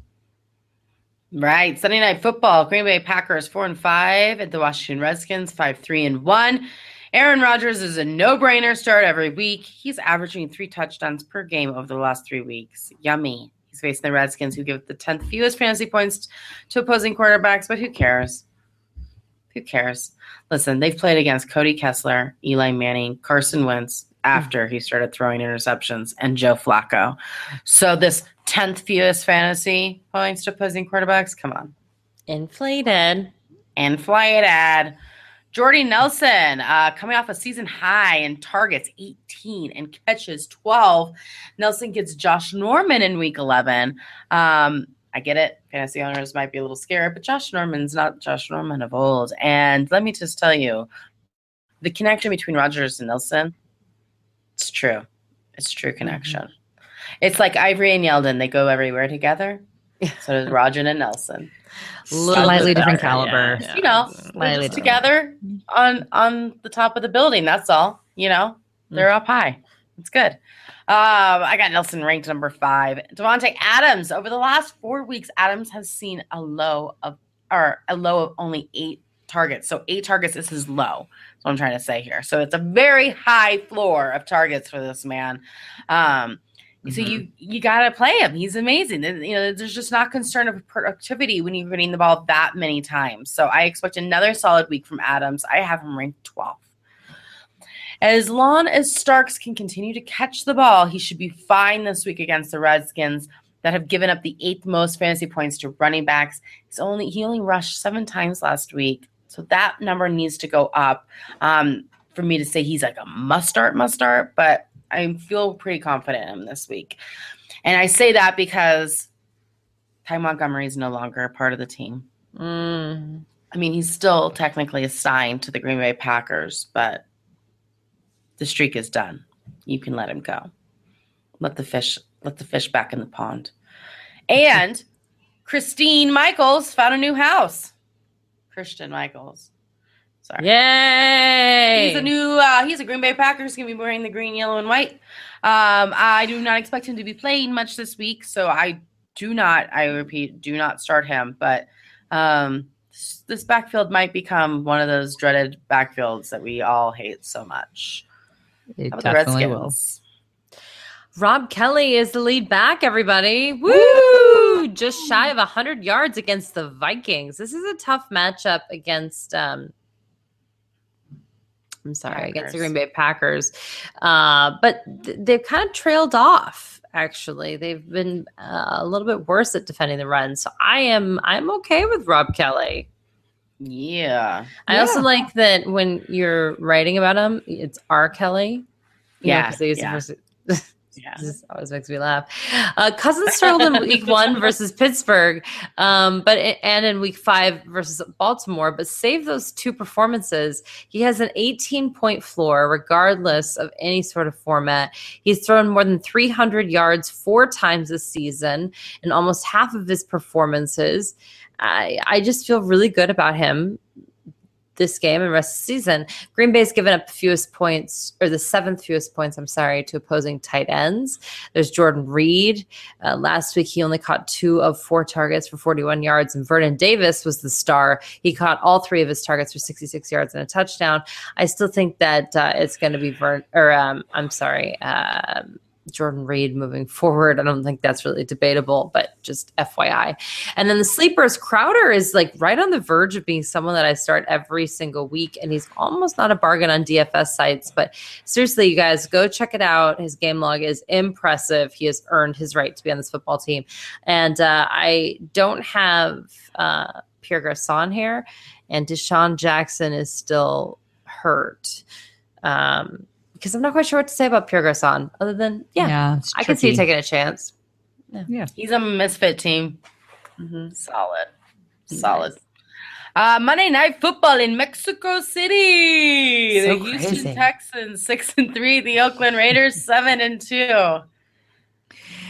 Right. Sunday Night Football. Green Bay Packers four and five at the Washington Redskins five three and one. Aaron Rodgers is a no-brainer start every week. He's averaging three touchdowns per game over the last three weeks. Yummy. He's facing the Redskins, who give the tenth fewest fantasy points to opposing quarterbacks, but who cares? Who cares? Listen, they've played against Cody Kessler, Eli Manning, Carson Wentz after he started throwing interceptions, and Joe Flacco. So this tenth fewest fantasy points to opposing quarterbacks, come on. Inflated. Inflated. Jordy Nelson, uh, coming off a season high in targets, eighteen, and catches, twelve. Nelson gets Josh Norman in week eleven. Um, I get it. Fantasy owners might be a little scared, but Josh Norman's not Josh Norman of old. And let me just tell you, the connection between Rodgers and Nelson, it's true. It's true connection. Mm-hmm. It's like Ivory and Yeldon. They go everywhere together. So does Roger and Nelson. Slightly different caliber. Yeah. You know, they're just together on, on the top of the building. That's all. You know, they're mm-hmm. up high. It's good. Um, I got Nelson ranked number five. Devontae Adams. Over the last four weeks, Adams has seen a low of or a low of only eight targets. So eight targets is his low. That's what I'm trying to say here. So it's a very high floor of targets for this man. Um, mm-hmm. So you you got to play him. He's amazing. You know, there's just not concern of productivity when you're getting the ball that many times. So I expect another solid week from Adams. I have him ranked twelfth. As long as Starks can continue to catch the ball, he should be fine this week against the Redskins that have given up the eighth most fantasy points to running backs. He's only he only rushed seven times last week, so that number needs to go up um, for me to say he's like a must start, must start. But I feel pretty confident in him this week, and I say that because Ty Montgomery is no longer a part of the team. Mm. I mean, he's still technically assigned to the Green Bay Packers, but the streak is done. You can let him go. Let the fish, let the fish back in the pond. And Christine Michaels found a new house. Christian Michaels. Sorry. Yay! He's a new, uh, he's a Green Bay Packer. He's going to be wearing the green, yellow, and white. Um, I do not expect him to be playing much this week, so I do not, I repeat, do not start him. But um, this, this backfield might become one of those dreaded backfields that we all hate so much. It definitely will. Rob Kelly is the lead back, everybody. Woo! Just shy of one hundred yards against the Vikings. This is a tough matchup against, um, I'm sorry, Packers. against the Green Bay Packers. Uh, but th- they've kind of trailed off, actually. They've been uh, a little bit worse at defending the run. So I am I'm okay with Rob Kelly. Yeah. I yeah. also like that when you're writing about him, it's R. Kelly. Yeah. Know, yeah. First, yeah. This always makes me laugh. Uh, Cousins struggled in week one versus Pittsburgh, um, but it, and in week five versus Baltimore. But save those two performances, he has an eighteen-point floor, regardless of any sort of format. He's thrown more than three hundred yards four times this season, in almost half of his performances. I, I just feel really good about him this game and rest of the season. Green Bay's given up the fewest points, or the seventh fewest points, I'm sorry, to opposing tight ends. There's Jordan Reed. Uh, last week, he only caught two of four targets for forty-one yards, and Vernon Davis was the star. He caught all three of his targets for sixty-six yards and a touchdown. I still think that uh, it's going to be Vern, or um, I'm sorry, um, Jordan Reed moving forward. I don't think that's really debatable, but just F Y I. And then the sleepers, Crowder is like right on the verge of being someone that I start every single week, and he's almost not a bargain on D F S sites. But seriously, you guys, go check it out. His game log is impressive. He has earned his right to be on this football team. And uh, I don't have uh, Pierre Garçon here, and Deshaun Jackson is still hurt. Um, Because I'm not quite sure what to say about Pierre Garçon, other than, yeah, yeah I can see you taking a chance. Yeah. yeah. He's a misfit team. Mm-hmm. Solid. Solid. Nice. Uh, Monday Night Football in Mexico City. So the Houston crazy. Texans, six and three. The Oakland Raiders, seven and two.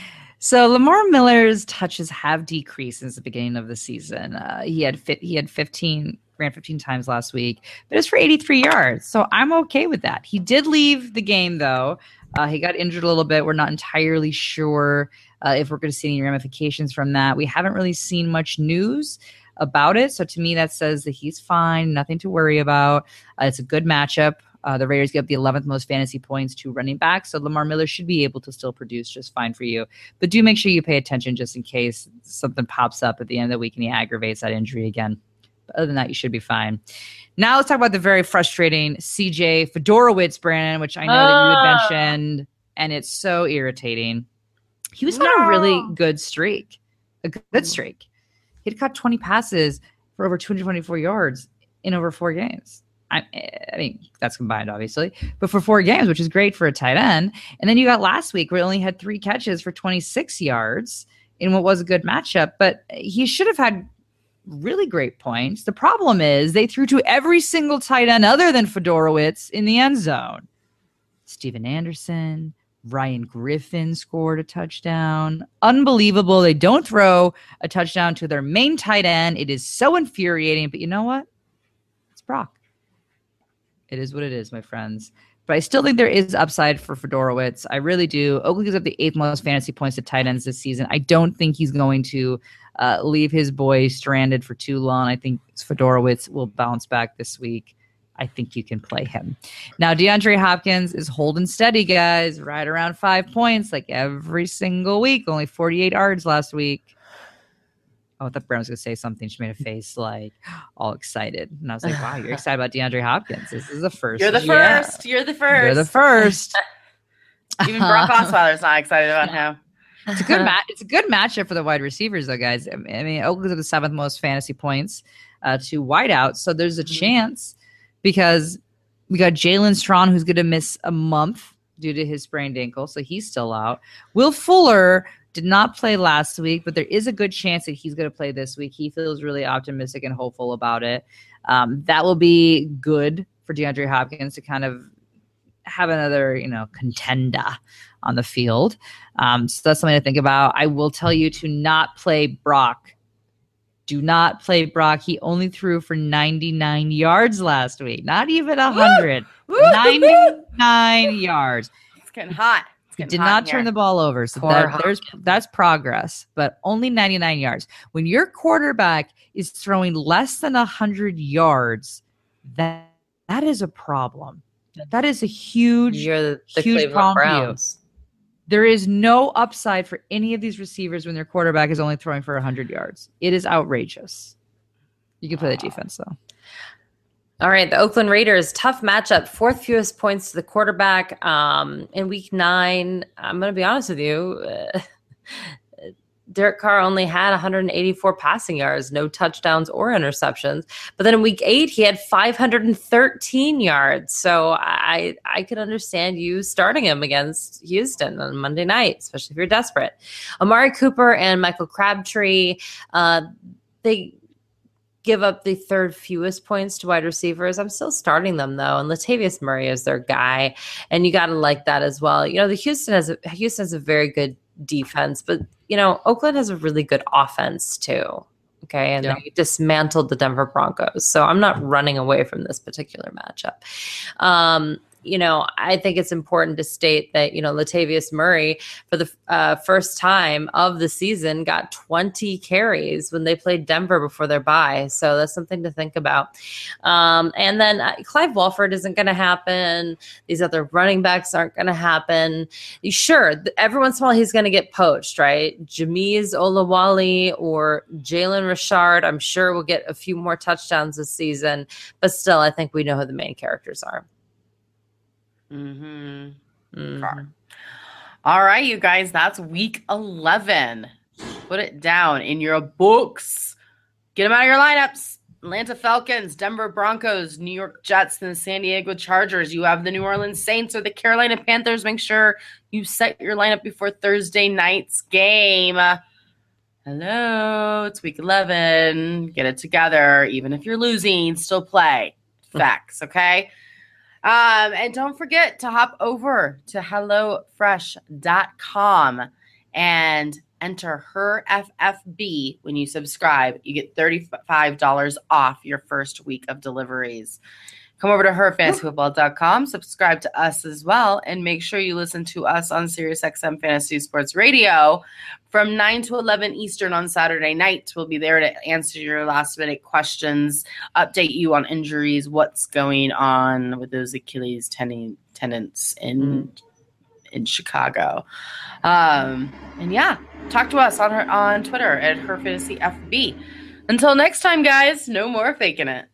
So Lamar Miller's touches have decreased since the beginning of the season. Uh, he had fi- he had fifteen ran fifteen times last week, but it's for eighty-three yards. So I'm okay with that. He did leave the game though. Uh, he got injured a little bit. We're not entirely sure uh, if we're going to see any ramifications from that. We haven't really seen much news about it. So to me, that says that he's fine, nothing to worry about. Uh, it's a good matchup. Uh, the Raiders give the eleventh most fantasy points to running back, so Lamar Miller should be able to still produce just fine for you. But do make sure you pay attention just in case something pops up at the end of the week and he aggravates that injury again. But other than that, you should be fine. Now let's talk about the very frustrating C J Fedorowicz, Brandon, which I know ah. that you had mentioned, and it's so irritating. He was no. on a really good streak, a good streak. He'd caught twenty passes for over two hundred twenty-four yards in over four games. I, I mean, that's combined, obviously, but for four games, which is great for a tight end. And then you got last week where he only had three catches for twenty-six yards in what was a good matchup, but he should have had really great points. The problem is they threw to every single tight end other than Fedorowicz in the end zone. Steven Anderson, Ryan Griffin scored a touchdown. Unbelievable. They don't throw a touchdown to their main tight end. It is so infuriating, but you know what? It's Brock. It is what it is, my friends. But I still think there is upside for Fedorowicz. I really do. Oakland gives up the eighth most fantasy points to tight ends this season. I don't think he's going to uh, leave his boy stranded for too long. I think Fedorowicz will bounce back this week. I think you can play him. Now, DeAndre Hopkins is holding steady, guys, right around five points like every single week. Only forty-eight yards last week. Oh, I thought Brown was going to say something. She made a face like all excited. And I was like, wow, you're excited about DeAndre Hopkins. This is the first. You're the first. Yeah. You're the first. You're the first. Even Brock Osweiler's not excited about him. It's a good match. It's a good matchup for the wide receivers, though, guys. I mean, Oakland's at the seventh most fantasy points uh, to wideouts. So there's a chance because we got Jalen Strawn, who's going to miss a month due to his sprained ankle. So he's still out. Will Fuller did not play last week, but there is a good chance that he's going to play this week. He feels really optimistic and hopeful about it. Um, that will be good for DeAndre Hopkins to kind of have another, you know, contender on the field. Um, so that's something to think about. I will tell you to not play Brock. Do not play Brock. He only threw for ninety-nine yards last week. Not even one hundred. ninety-nine yards. It's getting hot. He did not turn the ball over, so that, there's that's progress, but only ninety-nine yards. When your quarterback is throwing less than one hundred yards, that that is a problem. That is a huge, You're the, the huge Cleveland problem Browns. for you. There is no upside for any of these receivers when their quarterback is only throwing for one hundred yards. It is outrageous. You can play the defense, though. All right, the Oakland Raiders, tough matchup, fourth fewest points to the quarterback um, in week nine. I'm going to be honest with you. Uh, Derek Carr only had one hundred eighty-four passing yards, no touchdowns or interceptions. But then in week eight, he had five hundred thirteen yards. So I I could understand you starting him against Houston on Monday night, especially if you're desperate. Amari Cooper and Michael Crabtree, uh, they give up the third fewest points to wide receivers. I'm still starting them though, and Latavius Murray is their guy, and you got to like that as well. You know, the Houston has a, Houston has a very good defense, but you know, Oakland has a really good offense too. Okay, and yeah. They dismantled the Denver Broncos, so I'm not running away from this particular matchup. Um, you know, I think it's important to state that, you know, Latavius Murray for the uh, first time of the season got twenty carries when they played Denver before their bye. So that's something to think about. Um, and then uh, Clive Walford isn't going to happen. These other running backs aren't going to happen. Sure, every once in a while he's going to get poached, right? Jameez Olawale or Jalen Richard, I'm sure will get a few more touchdowns this season. But still, I think we know who the main characters are. Mm-hmm. Mm-hmm. All right, you guys, that's week eleven. Put it down in your books. Get them out of your lineups. Atlanta Falcons, Denver Broncos, New York Jets, and the San Diego Chargers. You have the New Orleans Saints or the Carolina Panthers. Make sure you set your lineup before Thursday night's game. Hello, it's week eleven. Get it together. Even if you're losing, still play. Facts, okay? Um, and don't forget to hop over to hello fresh dot com and enter her F F B when you subscribe. You get thirty-five dollars off your first week of deliveries. Come over to her fantasy football dot com, subscribe to us as well, and make sure you listen to us on SiriusXM Fantasy Sports Radio from nine to eleven Eastern on Saturday night. We'll be there to answer your last-minute questions, update you on injuries, what's going on with those Achilles ten- tenants in mm. in Chicago. Um, and yeah, talk to us on her on Twitter at her fantasy F B. Until next time, guys, no more faking it.